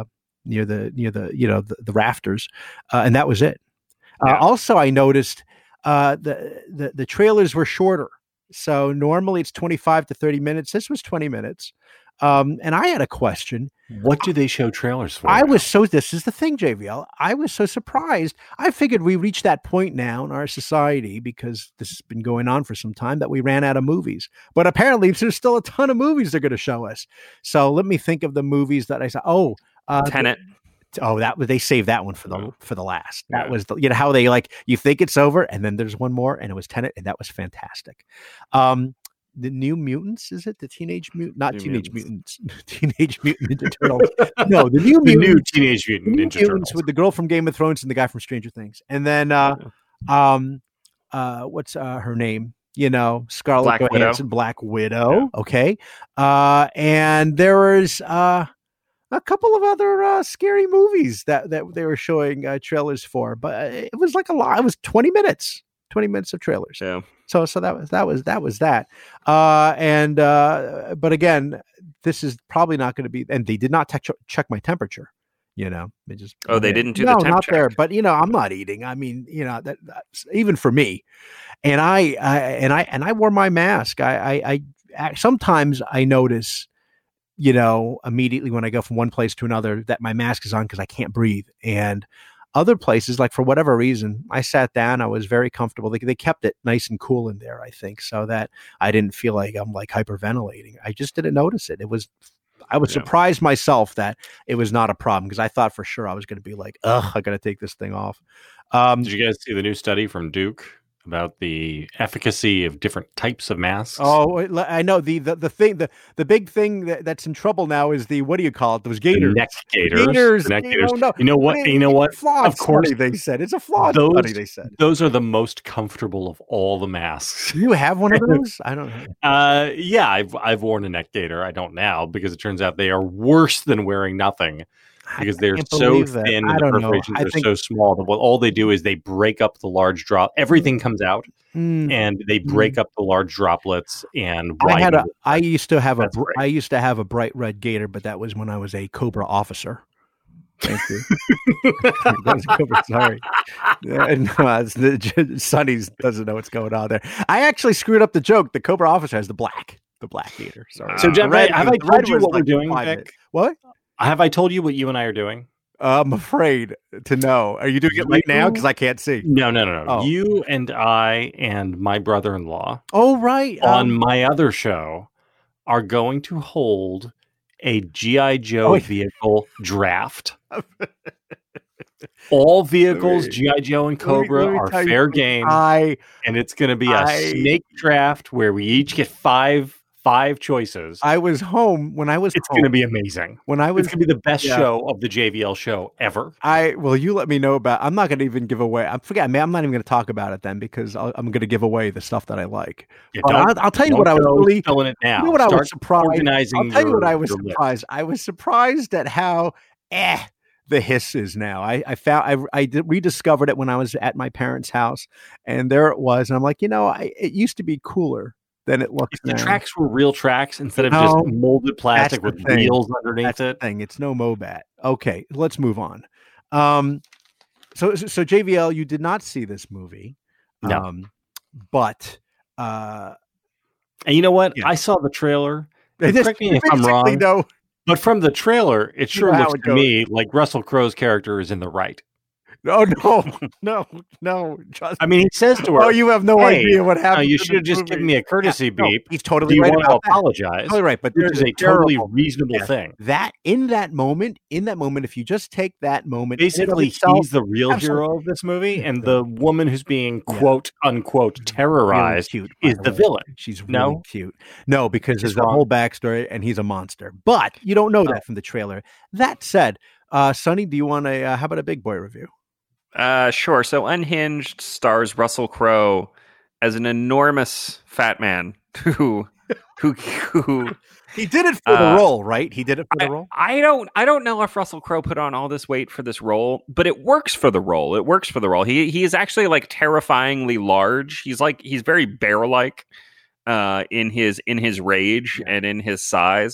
near the near the you know the, the rafters, uh, and that was it. Uh, Yeah. Also, I noticed uh, the, the the trailers were shorter. So normally it's twenty-five to thirty minutes. This was twenty minutes. Um, and I had a question. What do they show trailers for? I was so, this is the thing, J V L. I was so surprised. I figured we reached that point now in our society, because this has been going on for some time, that we ran out of movies. But apparently there's still a ton of movies they're going to show us. So let me think of the movies that I saw. Oh, uh, Tenet. Oh, that was, they saved that one for the for the last. That Yeah. was the, you know how they like, you think it's over and then there's one more, and it was Tenet, and that was fantastic. Um, the New Mutants, is it the Teenage Mutant? Not New Teenage Mutants, Teenage Mutant Ninja Turtles. No, the New the new Mutants, Teenage Mutant the New Ninja Mutants Turtles. with the girl from Game of Thrones and the guy from Stranger Things, and then uh, um, uh, what's uh, her name? You know, Scarlett Black Johansson, Black Widow. Okay, uh, and there was uh. a couple of other uh, scary movies that, that they were showing uh, trailers for, but it was like a lot. It was twenty minutes, twenty minutes of trailers. Yeah. So, so that was, that was, that was that. Uh, and, uh, but again, this is probably not going to be, and they did not te- check my temperature, you know, they just, Oh, they didn't do no, the temp not check. there, but you know, I'm not eating. I mean, you know, that that's, even for me, and I, I, and I, and I wore my mask. I, I, I sometimes I notice, you know, immediately when I go from one place to another, that my mask is on because I can't breathe. And other places, like for whatever reason, I sat down, I was very comfortable. They, they kept it nice and cool in there, I think, so that I didn't feel like I'm like hyperventilating. I just didn't notice it. It was, I was Yeah. surprised myself that it was not a problem, because I thought for sure I was going to be like, ugh, I got to take this thing off. Um, Did you guys see the new study from Duke about the efficacy of different types of masks? Oh, I know the, the the thing the the big thing that, that's in trouble now is the, what do you call it? Those The gators. neck gators. Gators. The neck You gators. don't know. You know what? It- You know it's what? a flawed Of course, study, they said it's a flawed those- study. They said. Those are the most comfortable of all the masks. Do you have one of those? I don't know. Uh, yeah, I've I've worn a neck gator. I don't now, because it turns out they are worse than wearing nothing, because they're can't so believe that. thin I and the don't know. perforations I are think- so small that what all they do is they break up the large drop. Everything comes out, Mm. and they break up the large droplets and I had a. widen I used to have a. That's br- great. I used to have a bright red gator, but that was when I was a Cobra officer. Thank you. That was a Cobra, sorry. Yeah, no, it's the, Sonny doesn't know what's going on there. I actually screwed up the joke. The Cobra officer has the black. The black gator. Sorry. So, Jeff, The red have I was- told red you was what we're like doing, five Vic? minutes. What? Have I told you what you and I are doing? I'm afraid to know. Are you doing it right now? Because I can't see. No, no, no, no. Oh. You and I and my brother-in-law Oh, right. on Um, my other show are going to hold a G I. Joe Oh, yeah. vehicle draft. All vehicles, Let me- G I. Joe and let me- Cobra, let me are tell you fair something. game, I and it's going to be a I- snake draft where we each get five five choices. I was home when I was It's home, going to be amazing. when I was It's going to be the best Yeah. show of the J V L show ever. I well, you let me know about. I'm not going to even give away. I forget. Man, I'm not even going to talk about it then, because I'll, I'm going to give away the stuff that I like. Yeah, But don't- I'll, I'll tell you don't what I was go really. spilling it now. You know what I Start was surprised. organizing I'll tell you your- what I was your list. surprised. I was surprised at how eh the hiss is now. I, I found I I did, rediscovered it when I was at my parents' house, and there it was. And I'm like, you know, I, it used to be cooler than it looks If the now. tracks were real tracks instead of No, just molded plastic that's with the thing. wheels underneath That's the it. thing. It's no Mobat. Okay, let's move on. Um, so so J V L, you did not see this movie, No. um, but uh, And you know what? Yeah. I saw the trailer. it Correct me if I'm basically, wrong, No, but from the trailer, it You sure know how looks it to goes. me like Russell Crowe's character is in the right. no, no, no, no. Trust I mean, he says to her, oh, you have no "Hey, idea what "No, happened. you to should have this just movie." given me a courtesy No, beep. he's Do totally you right want to about that. apologize?" Totally right, but Which there's is a totally terrible- reasonable Yeah. thing. that in that moment, in that moment, if you just take that moment, in and of Basically, itself, he's the real absolutely. hero of this movie, and the woman who's being Yeah. quote unquote really terrorized cute, by is the way. villain. She's really No? cute. No, because She's there's a wrong. whole backstory, and he's a monster. But you don't know Oh. that from the trailer. That said, uh, Sonny, do you want a? Uh, how about a big boy review? Uh, sure. So Unhinged stars Russell Crowe as an enormous fat man who, who, who. He did it for Uh, the role, right? He did it for I, the role. I don't. I don't know if Russell Crowe put on all this weight for this role, but it works for the role. It works for the role. He he is actually like terrifyingly large. He's like he's very bear like, uh, in his in his rage Yeah. and in his size.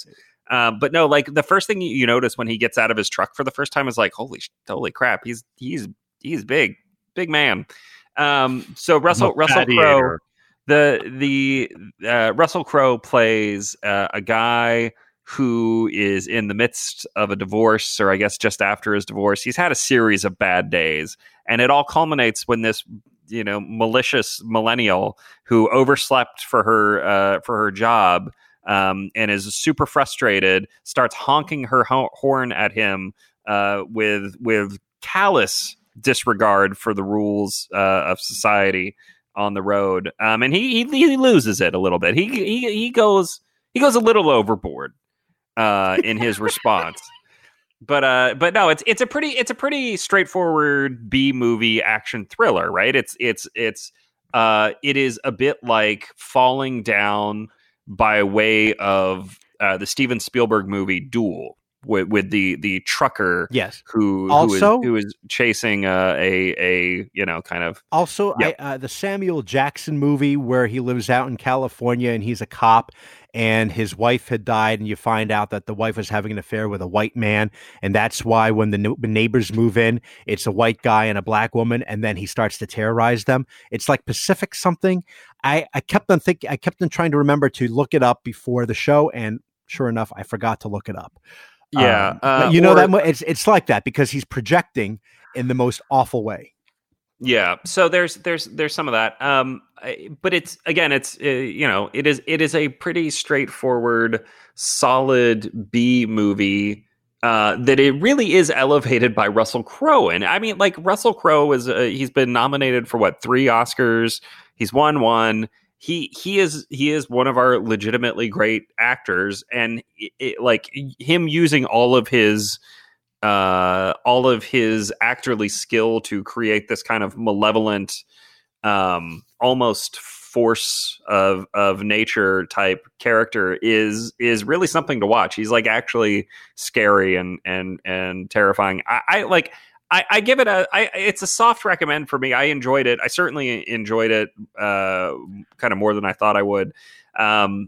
Uh, but no, like the first thing you, you notice when he gets out of his truck for the first time is like, holy, holy crap, he's he's he's big, big man. Um, so Russell Russell Crowe, the the uh, Russell Crowe plays uh, a guy who is in the midst of a divorce, or I guess just after his divorce. He's had a series of bad days, and it all culminates when this, you know, malicious millennial who overslept for her uh, for her job um, and is super frustrated starts honking her ho- horn at him uh, with with callous disregard for the rules uh, of society on the road, um, and he, he he loses it a little bit. He he he goes he goes a little overboard uh, in his response. But uh, but no, it's it's a pretty it's a pretty straightforward B movie action thriller, right? It's it's it's uh, it is a bit like Falling Down by way of uh, the Steven Spielberg movie Duel, with, with the the trucker, yes, who also who is, who is chasing uh, a a you know kind of also yep. I, uh, the Samuel Jackson movie where he lives out in California and he's a cop and his wife had died, and you find out that the wife was having an affair with a white man, and that's why when the neighbors move in, it's a white guy and a black woman, and then he starts to terrorize them. It's like Pacific something. I, I kept on thinking, I kept on trying to remember to look it up before the show, and sure enough, I forgot to look it up. Yeah, um, uh, you know or, that it's it's like that because he's projecting in the most awful way. Yeah, so there's there's there's some of that, um, but it's again, it's uh, you know, it is it is a pretty straightforward, solid B movie uh, that it really is elevated by Russell Crowe, and I mean, like Russell Crowe is uh, he's been nominated for what three Oscars, he's won one. He he is he is one of our legitimately great actors, and it, it, like him using all of his. Uh, all of his actorly skill to create this kind of malevolent, um, almost force of of nature type character is is really something to watch. He's like actually scary and and and terrifying. I, I like. I, I give it a. I, it's a soft recommend for me. I enjoyed it. I certainly enjoyed it, uh, kind of more than I thought I would. Um,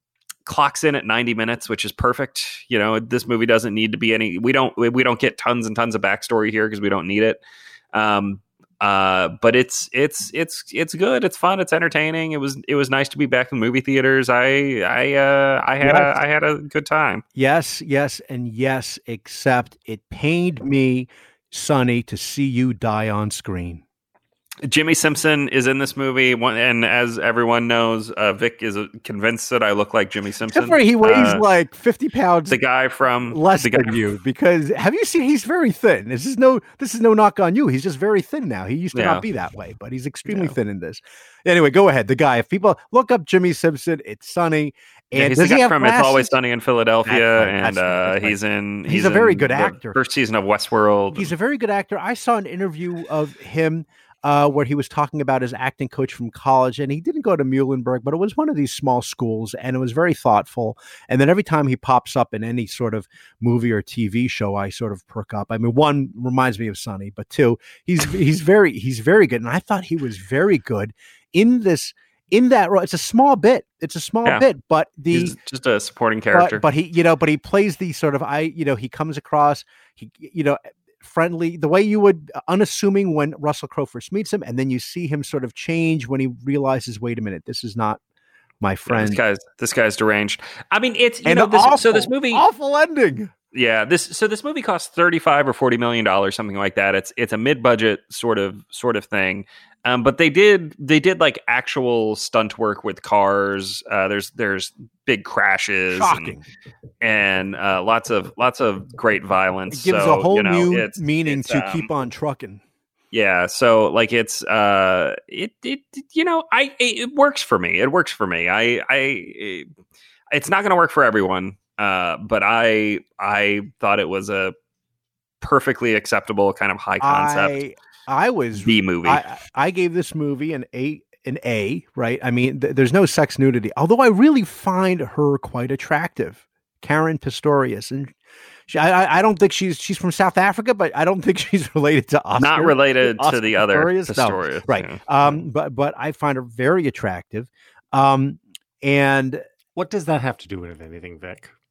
clocks in at ninety minutes, which is perfect. You know, this movie doesn't need to be any, we don't, we don't get tons and tons of backstory here because we don't need it. Um, uh, but it's, it's, it's, it's good. It's fun. It's entertaining. It was, it was nice to be back in movie theaters. I, I, uh, I had, yes. a, I had a good time. Yes, yes, and yes, except it pained me, Sonny, to see you die on screen. Jimmy Simpson is in this movie, and as everyone knows, uh, Vic is convinced that I look like Jimmy Simpson. Except for he weighs uh, like fifty pounds. The guy from less the guy than you, because have you seen? He's very thin. This is no, this is no knock on you. He's just very thin now. He used to yeah. not be that way, but he's extremely yeah. thin in this. Anyway, go ahead. The guy. If people look up Jimmy Simpson, it's Sunny. And yeah, he's does the he guy have from glasses? It's Always Sunny in Philadelphia, that's right, and that's right, that's uh, he's in. He's, he's a very in good actor. First season of Westworld. He's a very good actor. I saw an interview of him. Uh, where he was talking about his acting coach from college, and he didn't go to Muhlenberg, but it was one of these small schools, and it was very thoughtful. And then every time he pops up in any sort of movie or T V show, I sort of perk up. I mean, one reminds me of Sonny, but two, he's he's very he's very good, and I thought he was very good in this in that role. It's a small bit, it's a small yeah. bit, but the he's just a supporting character. But, but he, you know, but he plays the sort of I, you know, he comes across, he, you know. friendly, the way you would unassuming when Russell Crowe first meets him, and then you see him sort of change when he realizes, wait a minute, this is not my friend. Yeah, this guy's this guy's deranged. I mean, it's you and know this, awful, so this movie awful ending. Yeah, this so this movie costs thirty-five or forty million dollars, something like that. It's it's a mid-budget sort of sort of thing. Um, but they did they did like actual stunt work with cars. Uh, there's there's big crashes Shocking. and, and uh, lots of lots of great violence. It gives so, a whole you know, new it's, meaning it's, to um, keep on trucking. Yeah, so like it's uh it it you know I it works for me. It works for me. I I it, it's not going to work for everyone. Uh, but I I thought it was a perfectly acceptable kind of high concept. I, I was B movie. I, I gave this movie an A, an A, right? I mean, th- there's no sex nudity, although I really find her quite attractive, Karen Pistorius, and she, I, I don't think she's she's from South Africa, but I don't think she's related to Oscar. Not related Oscar to the other Pistorius, Pistorius, no. right? Yeah. Um, but but I find her very attractive, um, and what does that have to do with anything, Vic?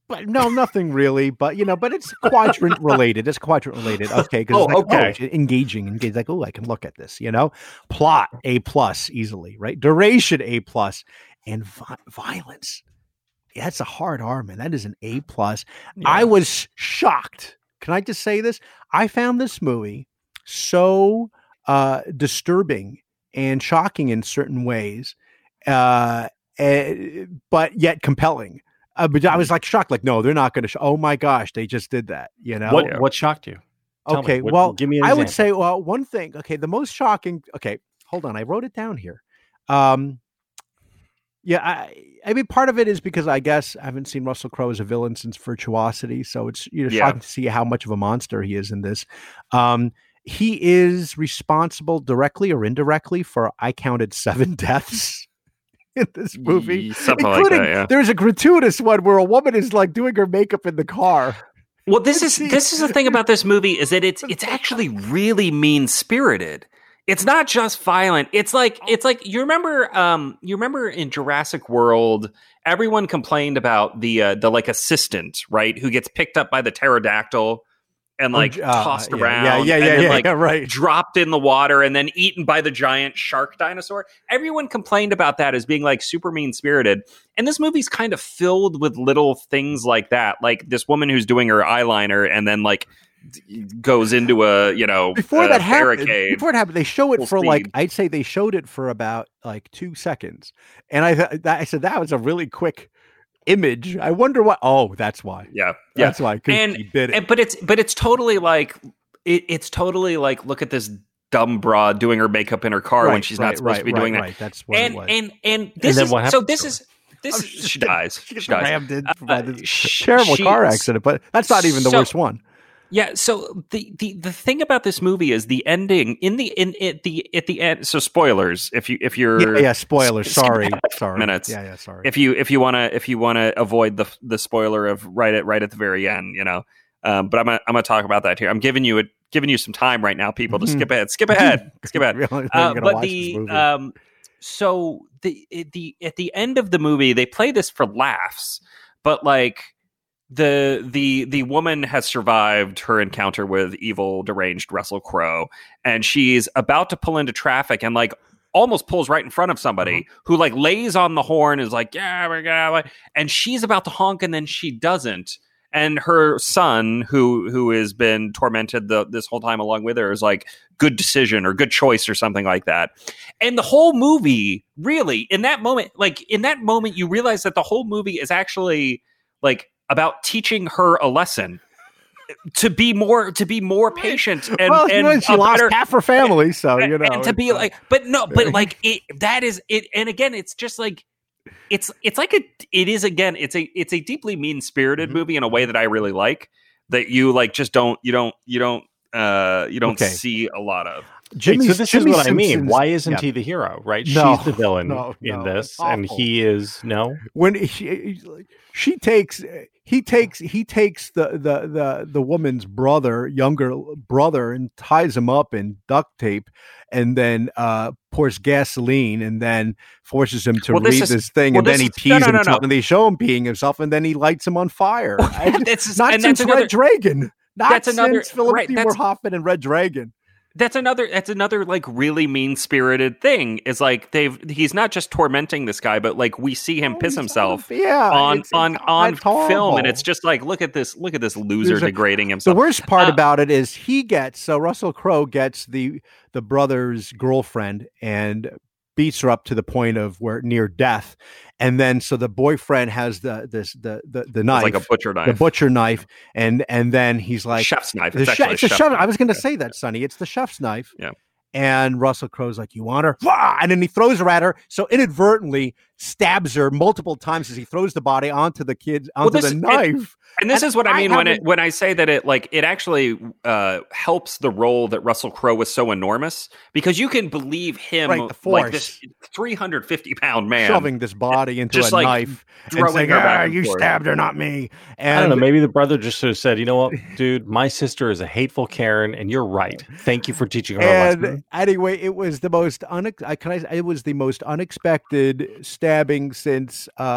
but no, nothing really. But you know, but it's quadrant related. It's quadrant related. Okay, because Oh, like, okay. oh, engaging, engaging. Like, oh, I can look at this. You know, plot A plus easily, right? Duration A plus, and vi- violence. That's a hard R, man. That is an A plus. Yeah. I was shocked. Can I just say this? I found this movie so uh, disturbing and shocking in certain ways, uh, uh, but yet compelling. Uh, but I was like shocked, like, no, they're not going to. Sh- oh my gosh, they just did that. You know What what shocked you? Tell okay, me. What- well, give me an I would example. say, well, one thing. Okay, the most shocking. Okay, hold on, I wrote it down here. Um, yeah, I, I mean, part of it is because I guess I haven't seen Russell Crowe as a villain since Virtuosity, so it's you know Yeah. shocking to see how much of a monster he is in this. Um, he is responsible directly or indirectly for I counted seven deaths in this movie, Ye- something like including that, yeah. there's a gratuitous one where a woman is like doing her makeup in the car. Well, this is this is the thing about this movie is that it's it's actually really mean spirited. It's not just violent. It's like it's like you remember um you remember in Jurassic World, everyone complained about the uh, the like assistant, right, who gets picked up by the pterodactyl and like Uh, tossed yeah, around, yeah, yeah, and yeah, then, yeah, like yeah, right. dropped in the water and then eaten by the giant shark dinosaur. Everyone complained about that as being like super mean spirited. And this movie's kind of filled with little things like that, like this woman who's doing her eyeliner and then like d- goes into a you know Before a that happened, barricade. before it happened, they show it full for like speed. I'd say they showed it for about like two seconds, and I th- that, I said that was a really quick image. I wonder what. Oh, that's why. Yeah, yeah. That's why. 'cause And, he did it. and but it's but it's totally like it, it's totally like look at this dumb broad doing her makeup in her car when Right, she's right, not supposed right, to be right, doing right. that. That's what And it was. and and this then is what so happens this to is this Oh, is, she she gets- dies. She gets She dies. rammed in Uh, by this sh- terrible she- car accident, but that's not even the so- worst one. Yeah, so the, the the thing about this movie is the ending in the in at the at the end. So spoilers if you if you're Yeah, yeah. Spoiler. skip Sorry, ahead sorry. minutes. Yeah, yeah. Sorry. if you if you want to if you want to avoid the the spoiler of right at right at the very end, you know. Um, but I'm gonna, I'm gonna talk about that here. I'm giving you a giving you some time right now, people, to Mhm. skip ahead, skip ahead, skip ahead. Really think Uh, you're gonna but watch the this movie. um, so the at the at the end of the movie, they play this for laughs, but like the the the woman has survived her encounter with evil deranged Russell Crowe, and she's about to pull into traffic and like almost pulls right in front of somebody Mm-hmm. who like lays on the horn, is like yeah we're gonna, and she's about to honk and then she doesn't. And her son, who who has been tormented the, this whole time along with her, is like, good decision or good choice or something like that. And the whole movie, really, in that moment, like in that moment, you realize that the whole movie is actually like about teaching her a lesson to be more to be more patient and, well, and you know, she a lost better- half her family, so and, you know. and to be it's, uh, like, but no, but like it, that is it. And again, it's just like, it's, it's like a, it is again, it's a, it's a deeply mean spirited Mhm. movie in a way that I really like, that you like, just don't, you don't, you don't, uh, you don't Okay. see a lot of. Jimmy, so this Jimmy is what I mean. Simpson's- Why isn't yeah. he the hero? Right? No, She's the villain no, in no, this, it's and awful. he is no. when she, she takes he takes he takes the, the the the woman's brother, younger brother, and ties him up in duct tape, and then uh pours gasoline, and then forces him to Well, this read is- this thing, well, and then this he is- pees no, no, no, himself, no. and they show him peeing himself, and then he lights him on fire. I- That's- not and since that's another- Red Dragon. Not that's another- since Philip right, Seymour that's- Hoffman and Red Dragon. That's another, that's another like really mean spirited thing, is like they've, he's not just tormenting this guy, but like we see him Oh, piss he's himself yeah, on, it's- on, it's- on it's horrible. film. And it's just like, look at this, look at this loser There's a- degrading The himself. worst part Uh, about it is he gets so Russell Crowe gets the the brother's girlfriend and beats her up to the point of where near death, and then so the boyfriend has the this the the, the It's knife, like a butcher knife. the butcher knife, and and then he's like chef's knife. the It's chef, actually it's the chef's chef. knife. I was going to Yeah. say that, Sonny. It's the chef's knife. Yeah. And Russell Crowe's like, "You want her?" Wah! And then he throws her at her. So inadvertently stabs her multiple times as he throws the body onto the kid onto this- the and- knife. And this And is what I I mean when it haven't- when I say that it like it actually uh, helps the role that Russell Crowe was so enormous, because you can believe him Right, the like force. this three hundred fifty pound man Shoving this body into just, a like, knife, and throwing saying, her back "Ah, and you forth." stabbed her, not me." And I don't know. Maybe the brother just sort of said, "You know what, dude? My sister is a hateful Karen, and you're right. Thank you for teaching her a And lesson." anyway, it was the most unex- I can I, it was the most unexpected stabbing since uh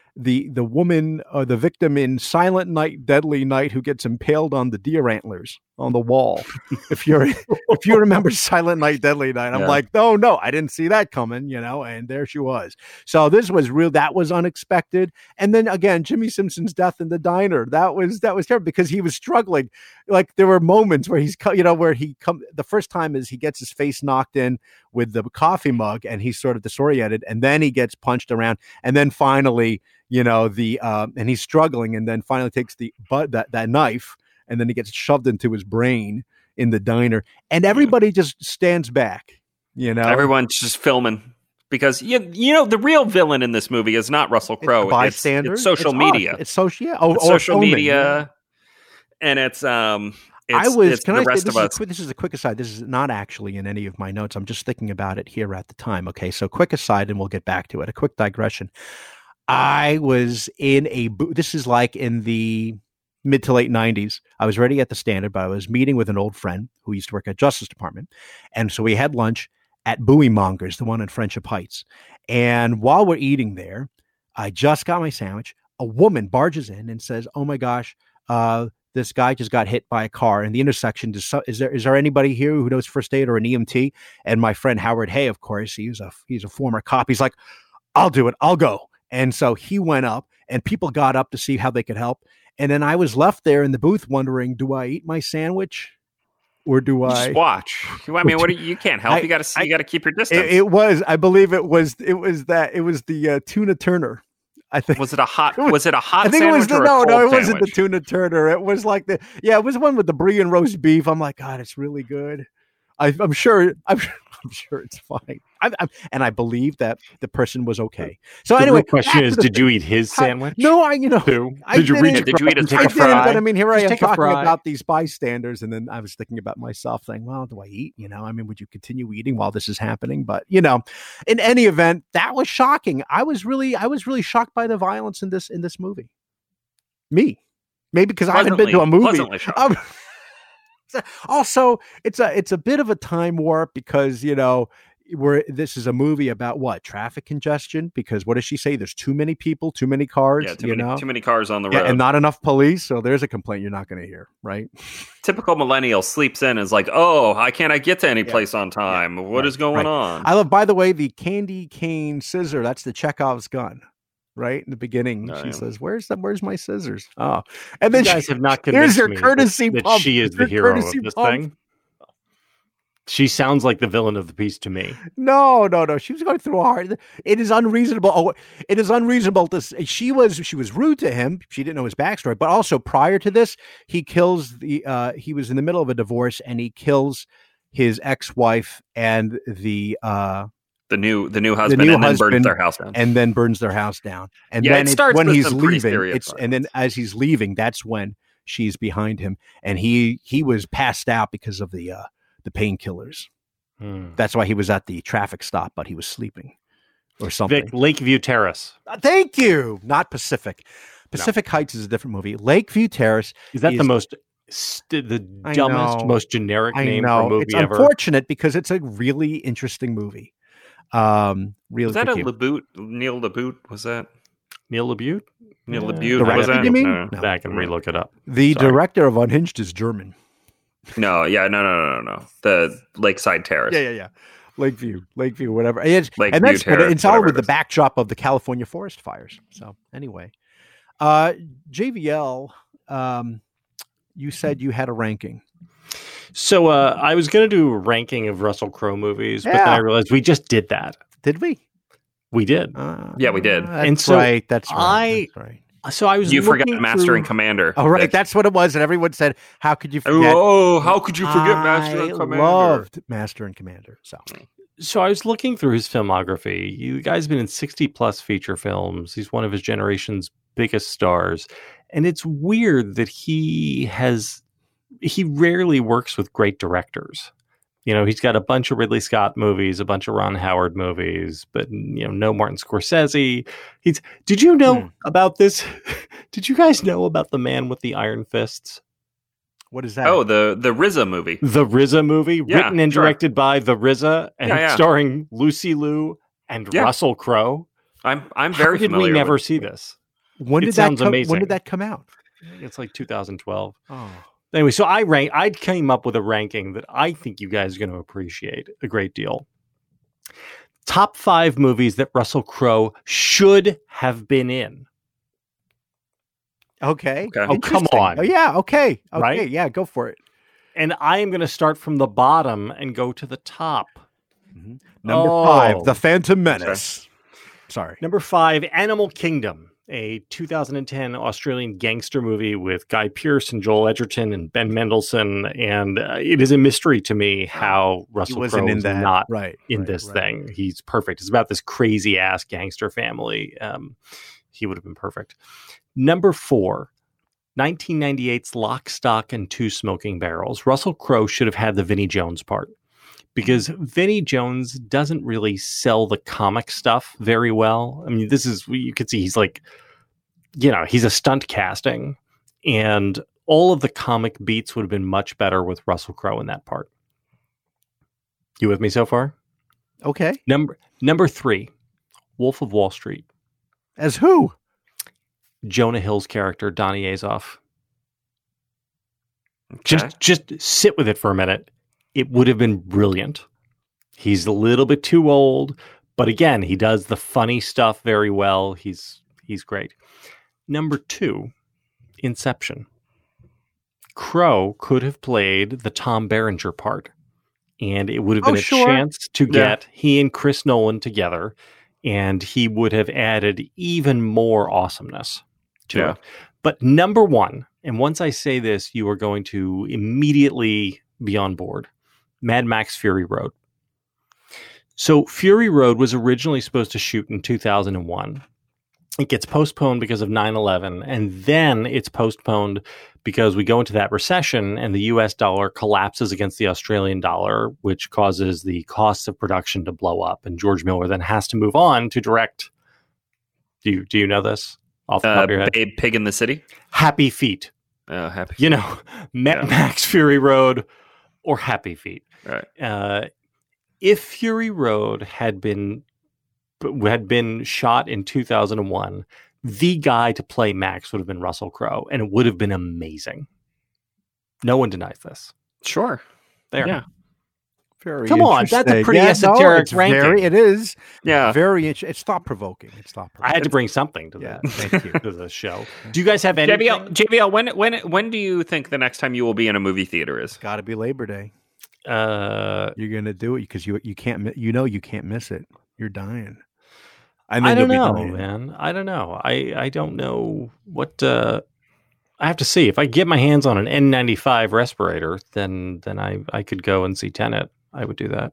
the the woman, uh, the victim in Silent Night, Deadly Night, who gets impaled on the deer antlers on the wall. If you're if you remember Silent Night, Deadly Night, I'm Yeah. like, no, no, I didn't see that coming, you know. And there she was. So this was real. That was unexpected. And then again, Jimmy Simpson's death in the diner. That was that was terrible because he was struggling. Like there were moments where he's, co- you know, where he come. The first time is he gets his face knocked in with the coffee mug, and he's sort of disoriented, and then he gets punched around, and then finally, you know, the uh, and he's struggling, and then finally takes the but that that knife, and then he gets shoved into his brain in the diner, and everybody just stands back. You know, Everyone's just filming because you you know the real villain in this movie is not Russell Crowe. It's, bystander. it's social It's media. us. It's social. Yeah. Oh, It's or social filming, media, yeah. and it's um. It's, I was. it's Can the I say rest this of is, a us. quick, this is a quick aside. This is not actually in any of my notes. I'm just thinking about it here at the time. Okay, so quick aside, and we'll get back to it. A quick digression. I was in a. bo- This is like in the mid to late nineties. I was already at the Standard, but I was meeting with an old friend who used to work at Justice Department, and so we had lunch at Bowie Mongers, the one in Friendship Heights. And while we're eating there, I just got my sandwich. A woman barges in and says, "Oh my gosh, uh, this guy just got hit by a car in the intersection. Does so, is there is there anybody here who knows first aid or an E M T?" And my friend Howard Hay, of course, he's a he's a former cop. He's like, "I'll do it. I'll go." And so he went up, and people got up to see how they could help. And then I was left there in the booth wondering, do I eat my sandwich or do I Just watch. I mean, what do you, you can't help. I- you got to I- you got to keep your distance. It, it was, I believe it was, it was that, it was the uh, tuna Turner. I think. was it a hot? Was it a hot? I think it was sandwich the or a no, no, cold it wasn't the sandwich? tuna Turner. It was like the yeah, it was one with the brie and roast beef. I'm like, God, it's really good. I, I'm sure. I'm, I'm sure it's fine. I, I, and I believe that the person was okay. So The anyway, real question back is, to the did you thing. eat his How- sandwich? No, I you know. Too? I Did you reach? didn't- Did you eat a across take I and a take didn't, fry? but I mean, here Just I am take a talking fry. about these bystanders, and then I was thinking about myself, saying, "Well, do I eat? You know, I mean, would you continue eating while this is happening?" But you know, in any event, that was shocking. I was really, I was really shocked by the violence in this in this movie. Me, maybe because I haven't been to a movie. Pleasantly shocked. Um, also, it's a it's a bit of a time warp because you know we're this is a movie about what traffic congestion. Because what does she say? There's too many people, too many cars. Yeah, too you many, know, too many cars on the yeah, road. and not enough police. So there's a complaint you're not going to hear, right? Typical millennial sleeps in and is like, oh, how can't I get to any Yeah. place on time? What Right, is going right. on? I love, by the way, the candy cane scissor. That's the Chekhov's gun, right? In the beginning, Oh, she yeah. says, "Where's the Where's my scissors?" Oh, and then You guys she, have not here's convinced your me that- courtesy that, pump. she is the Your hero of courtesy this pump. thing. She sounds like the villain of the piece to me. No, no, no. She was going through a hard. It is unreasonable. Oh, it is unreasonable to. Say, she was. She was rude to him. She didn't know his backstory. But also prior to this, he kills the. Uh, he was in the middle of a divorce, and he kills his ex-wife and the. Uh, the new the new husband new and then husband burns their house down. and then burns their house down. And Yeah, then it it- starts when with he's some pretty leaving, serious it's and then as he's leaving, that's when she's behind him, and he he was passed out because of the uh, the painkillers. Hmm. That's why he was at the traffic stop, but he was sleeping or something. Vic, Lakeview Terrace. Uh, Thank you. Not Pacific. Pacific Heights is a different movie. Lakeview Terrace. Is that is- the most st- the I dumbest, know. most generic I name know for a movie it's ever? unfortunate because it's a really interesting movie. Um, really, Was that a thank you. Laboot? Neil Laboot? Was that Neil LaBute? Neil Yeah. Laboot? Director, Was that? you mean? No. No. Back and relook it up. The Sorry. director of Unhinged is German. No, yeah, no, no, no, no, no. The Lakeside Terrace. Yeah, yeah, yeah. Lakeview, Lakeview, whatever. It's, Lakeview and that's Terrace, it's all whatever with it the is. backdrop of the California forest fires. So anyway, uh, J V L, um, you said you had a ranking. So uh, I was going to do a ranking of Russell Crowe movies, but then Yeah. I realized we just did that. Did we? We did. Uh, Yeah, we did. That's And so right. That's right. I- that's right. So I was You forgot looking Master through- and Commander. Oh, right. Vic. That's what it was. And everyone said, "How could you forget?" Oh, how could you forget Master I and Commander? loved Master and Commander. So So I was looking through his filmography. You guy's been in sixty plus feature films. He's one of his generation's biggest stars. And it's weird that he has he rarely works with great directors. You know, he's got a bunch of Ridley Scott movies, a bunch of Ron Howard movies, but you know, no Martin Scorsese. He's Did you know Hmm. about this? Did you guys know about The Man with the Iron Fists? what is that? Oh, the the R Z A movie. The R Z A movie, Yeah, written and sure. directed by the R Z A and Yeah, yeah. starring Lucy Liu and Yeah. Russell Crowe. I'm I'm How very did familiar. we never with, see this? When it did that sounds come, amazing. When did that come out? It's like two thousand twelve. Oh. Anyway, so I rank. I came up with a ranking that I think you guys are going to appreciate a great deal. Top five movies that Russell Crowe should have been in. Okay. Okay. Oh, come on. Oh, yeah. Okay. Okay. Right? Yeah. Go for it. And I am going to start from the bottom and go to the top. Mm-hmm. Number Oh. five, The Phantom Menace. Sorry. Number five, Animal Kingdom, a two thousand ten Australian gangster movie with Guy Pearce and Joel Edgerton and Ben Mendelsohn. And uh, it is a mystery to me how Russell Crowe is not right, in right, this right. thing. He's perfect. It's about this crazy ass gangster family. Um, he would have been perfect. Number four, nineteen ninety-eight's Lock, Stock, and Two Smoking Barrels. Russell Crowe should have had the Vinnie Jones part because Vinnie Jones doesn't really sell the comic stuff very well. I mean, this is, you could see he's like, you know, he's a stunt casting, and all of the comic beats would have been much better with Russell Crowe in that part. You with me so far? Okay. Number number three, Wolf of Wall Street. As who? Jonah Hill's character, Donnie Azoff. Okay. Just just sit with it for a minute. It would have been brilliant. He's a little bit too old, but again, he does the funny stuff very well. He's he's great. Number two, Inception. Crowe could have played the Tom Berenger part, and it would have been Oh, a sure. chance to Yeah. get he and Chris Nolan together, and he would have added even more awesomeness to Yeah. it. But number one, and once I say this, you are going to immediately be on board, Mad Max Fury Road. So Fury Road was originally supposed to shoot in two thousand one. It gets postponed because of nine eleven, and then it's postponed because we go into that recession and the U S dollar collapses against the Australian dollar, which causes the costs of production to blow up. And George Miller then has to move on to direct. Do you, do you know this off the top Uh, of your head? Babe Pig in the City. Happy Feet. Oh, happy. You know, Mad Yeah. Max Fury Road or Happy Feet. Right. Uh, if Fury Road had been had been shot in two thousand one, the guy to play Max would have been Russell Crowe, and it would have been amazing. No one denies this. Sure. There. Yeah. Very Come on, that's a interesting. pretty Yeah, no, esoteric it's ranking. Very, it is Yeah. very. int- It's thought provoking. It's thought I provoking. had to bring something to the, Yeah, thank you. to the show. Do you guys have anything? J B L, J B L, when when when do you think the next time you will be in a movie theater is? Got to be Labor Day. Uh, You're gonna do it because you you can't mi- you know you can't miss it. You're dying. And I don't you'll be know, dying. man. I don't know. I, I don't know what uh, I have to see. If I get my hands on an N ninety-five respirator, then then I, I could go and see Tenet. I would do that.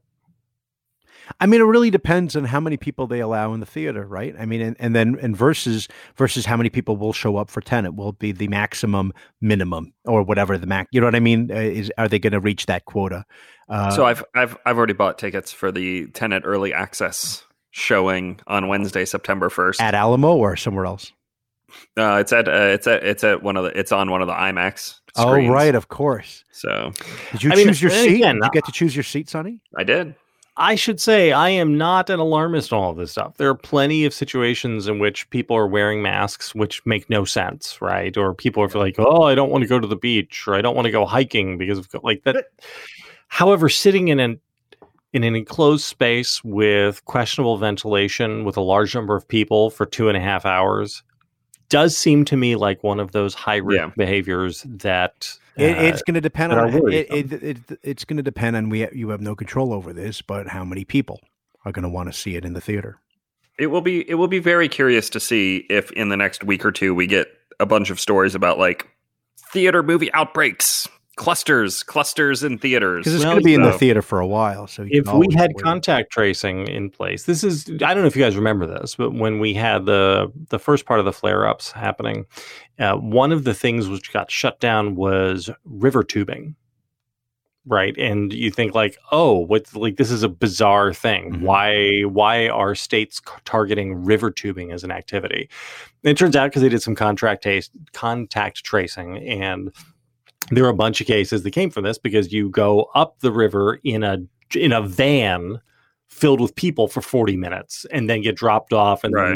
I mean, it really depends on how many people they allow in the theater, right? I mean, and, and then and versus versus how many people will show up for Tenet will be the maximum, minimum, or whatever the max. You know what I mean? Uh, Is are they going to reach that quota? Uh, So I've I've I've already bought tickets for the Tenet early access showing on Wednesday, September first. at Alamo or somewhere else. Uh, it's at uh, it's at it's at one of the it's on one of the IMAX screens. Oh, right, of course. So Did you I mean, choose your then seat? again, Did you get to choose your seat, Sonny? I did. I should say I am not an alarmist on all of this stuff. There are plenty of situations in which people are wearing masks, which make no sense, right? Or people are like, "Oh, I don't want to go to the beach," or "I don't want to go hiking because of like that." However, sitting in an in an enclosed space with questionable ventilation with a large number of people for two and a half hours does seem to me like one of those high risk Yeah. behaviors that It, uh, it's going to depend that on are it, worrisome. it, it, It's going to depend on we. You have no control over this, but how many people are going to want to see it in the theater? It will be it will be very curious to see if in the next week or two we get a bunch of stories about like theater movie outbreaks, clusters, clusters in theaters. Because it's Well, going to be in the so- theater for a while. So you if can we always had wait. contact tracing in place, this is I don't know if you guys remember this, but when we had the the first part of the flare ups happening, uh, one of the things which got shut down was river tubing. Right. And you think like, oh, what's like this is a bizarre thing. Mhm. Why why are states c- targeting river tubing as an activity? And it turns out because they did some contract taste, contact tracing, and there are a bunch of cases that came from this because you go up the river in a in a van filled with people for forty minutes and then get dropped off and then, Right.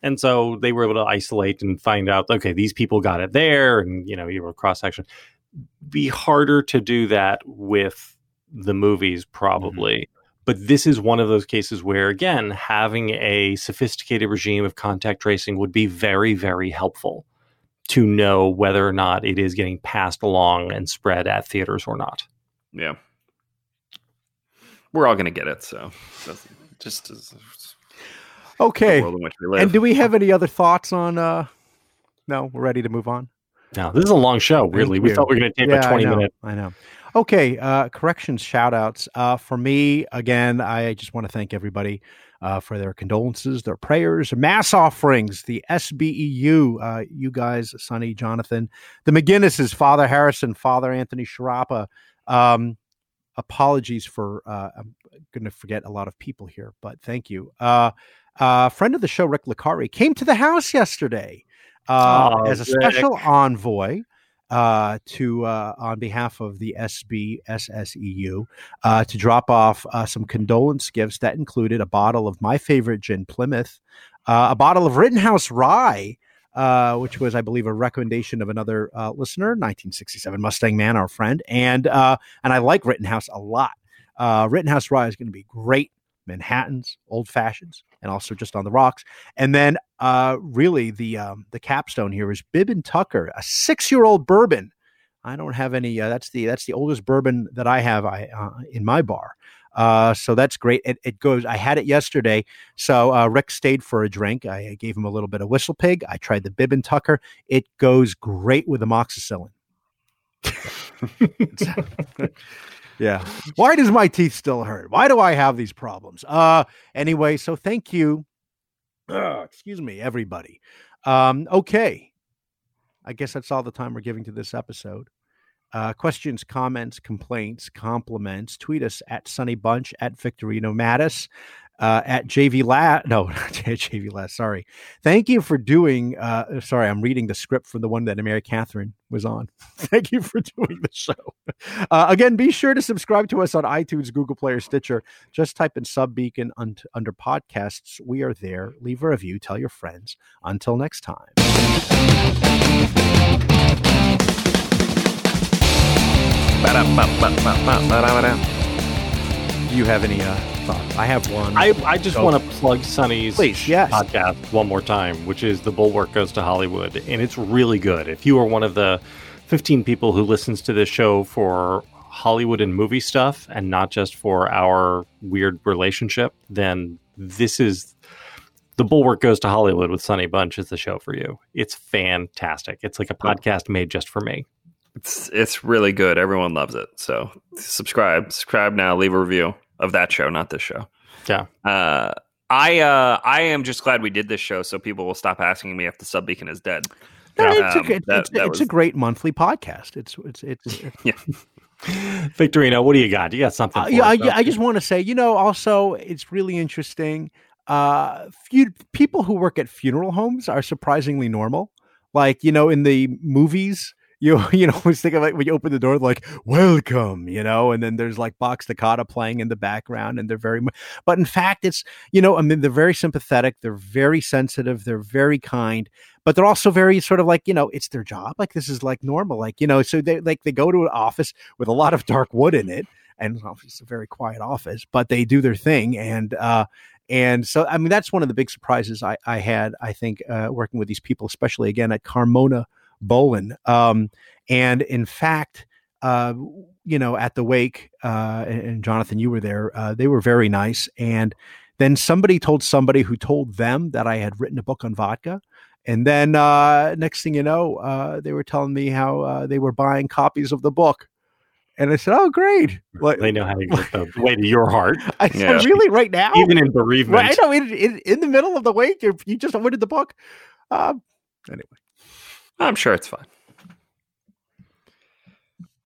And so they were able to isolate and find out, okay, these people got it there, and you know, you were cross section. Be harder to do that with the movies, probably. Mm-hmm. But this is one of those cases where, again, having a sophisticated regime of contact tracing would be very, very helpful to know whether or not it is getting passed along and spread at theaters or not. Yeah. We're all going to get it, so just as okay. And do we have any other thoughts on uh no, we're ready to move on? No, this is a long show, really. We thought we were going to take yeah, a twenty I know, minute. I know. Okay, uh, corrections, shout outs. Uh, for me, again, I just want to thank everybody uh, for their condolences, their prayers, mass offerings, the S B E U, uh, you guys, Sonny, Jonathan, the McGinnises, Father Harrison, Father Anthony Sharapa. Um, apologies for, uh, I'm going to forget a lot of people here, but thank you. Uh, uh, friend of the show, Rick Licari, came to the house yesterday uh, oh, as a Rick. special envoy. Uh, to uh, on behalf of the S B S S E U uh, to drop off uh, some condolence gifts that included a bottle of my favorite gin, Plymouth, uh, a bottle of Rittenhouse Rye, uh, which was, I believe, a recommendation of another uh, listener, nineteen sixty-seven Mustang Man, our friend, and uh, and I like Rittenhouse a lot. Uh, Rittenhouse Rye is going to be great. Manhattans, old fashions, and also just on the rocks. And then uh, really the um, the capstone here is Bib and Tucker, a six-year-old bourbon. I don't have any. Uh, that's the that's the oldest bourbon that I have I, uh, in my bar. Uh, so that's great. It, it goes. I had it yesterday. So uh, Rick stayed for a drink. I, I gave him a little bit of Whistle Pig. I tried the Bib and Tucker. It goes great with amoxicillin. Yeah. Why does my teeth still hurt? Why do I have these problems? Uh, anyway, so thank you. Uh, excuse me, everybody. Um, okay. I guess that's all the time we're giving to this episode. Uh, questions, comments, complaints, compliments. Tweet us at Sunny Bunch, at Victorino Mattis, uh, at J V La. No, not J V La. Sorry. Thank you for doing. Uh, sorry, I'm reading the script from the one that Mary Catherine was on. Thank you for doing the show. Uh, again, be sure to subscribe to us on iTunes, Google Play, or Stitcher. Just type in Subbeacon un- under podcasts. We are there. Leave a review. Tell your friends. Until next time. Do you have any uh, thoughts? I have one. I, I just want to plug Sonny's Please, yes. podcast one more time, which is The Bulwark Goes to Hollywood. And it's really good. If you are one of the fifteen people who listens to this show for Hollywood and movie stuff and not just for our weird relationship, then this is The Bulwark Goes to Hollywood with Sonny Bunch is the show for you. It's fantastic. It's like a podcast made just for me. It's it's really good. Everyone loves it. So subscribe. Subscribe now. Leave a review of that show, not this show. Yeah. Uh, I uh, I am just glad we did this show so people will stop asking me if the Subbeacon is dead. No, um, it's, a, it's, that, it's, that it's was... a great monthly podcast. It's it's it's, it's... yeah. Victorino, what do you got? You got something? Uh, yeah, I, I just want to say, you know, also it's really interesting. Uh, few, people who work at funeral homes are surprisingly normal. Like, you know, in the movies. You you know, always think of like when you open the door, like, welcome, you know, and then there's like Box Staccato playing in the background and they're very, but in fact, it's, you know, I mean, they're very sympathetic. They're very sensitive. They're very kind, but they're also very sort of like, you know, it's their job. Like this is like normal, like, you know, so they like, they go to an office with a lot of dark wood in it and well, it's a very quiet office, but they do their thing. And, uh, and so, I mean, that's one of the big surprises I, I had, I think, uh, working with these people, especially again at Carmona Bolin. Um, and in fact, uh, you know, at the wake, uh, and, and Jonathan, you were there, uh, they were very nice. And then somebody told somebody who told them that I had written a book on vodka. And then, uh, next thing you know, uh, they were telling me how, uh, they were buying copies of the book. And I said, oh, great. Like, they know how to get the way to your heart. I said, yeah. Really, right now? Even in bereavement. Right, I know, in, in, in the middle of the wake, you you just ordered the book. Um, anyway. I'm sure it's fine.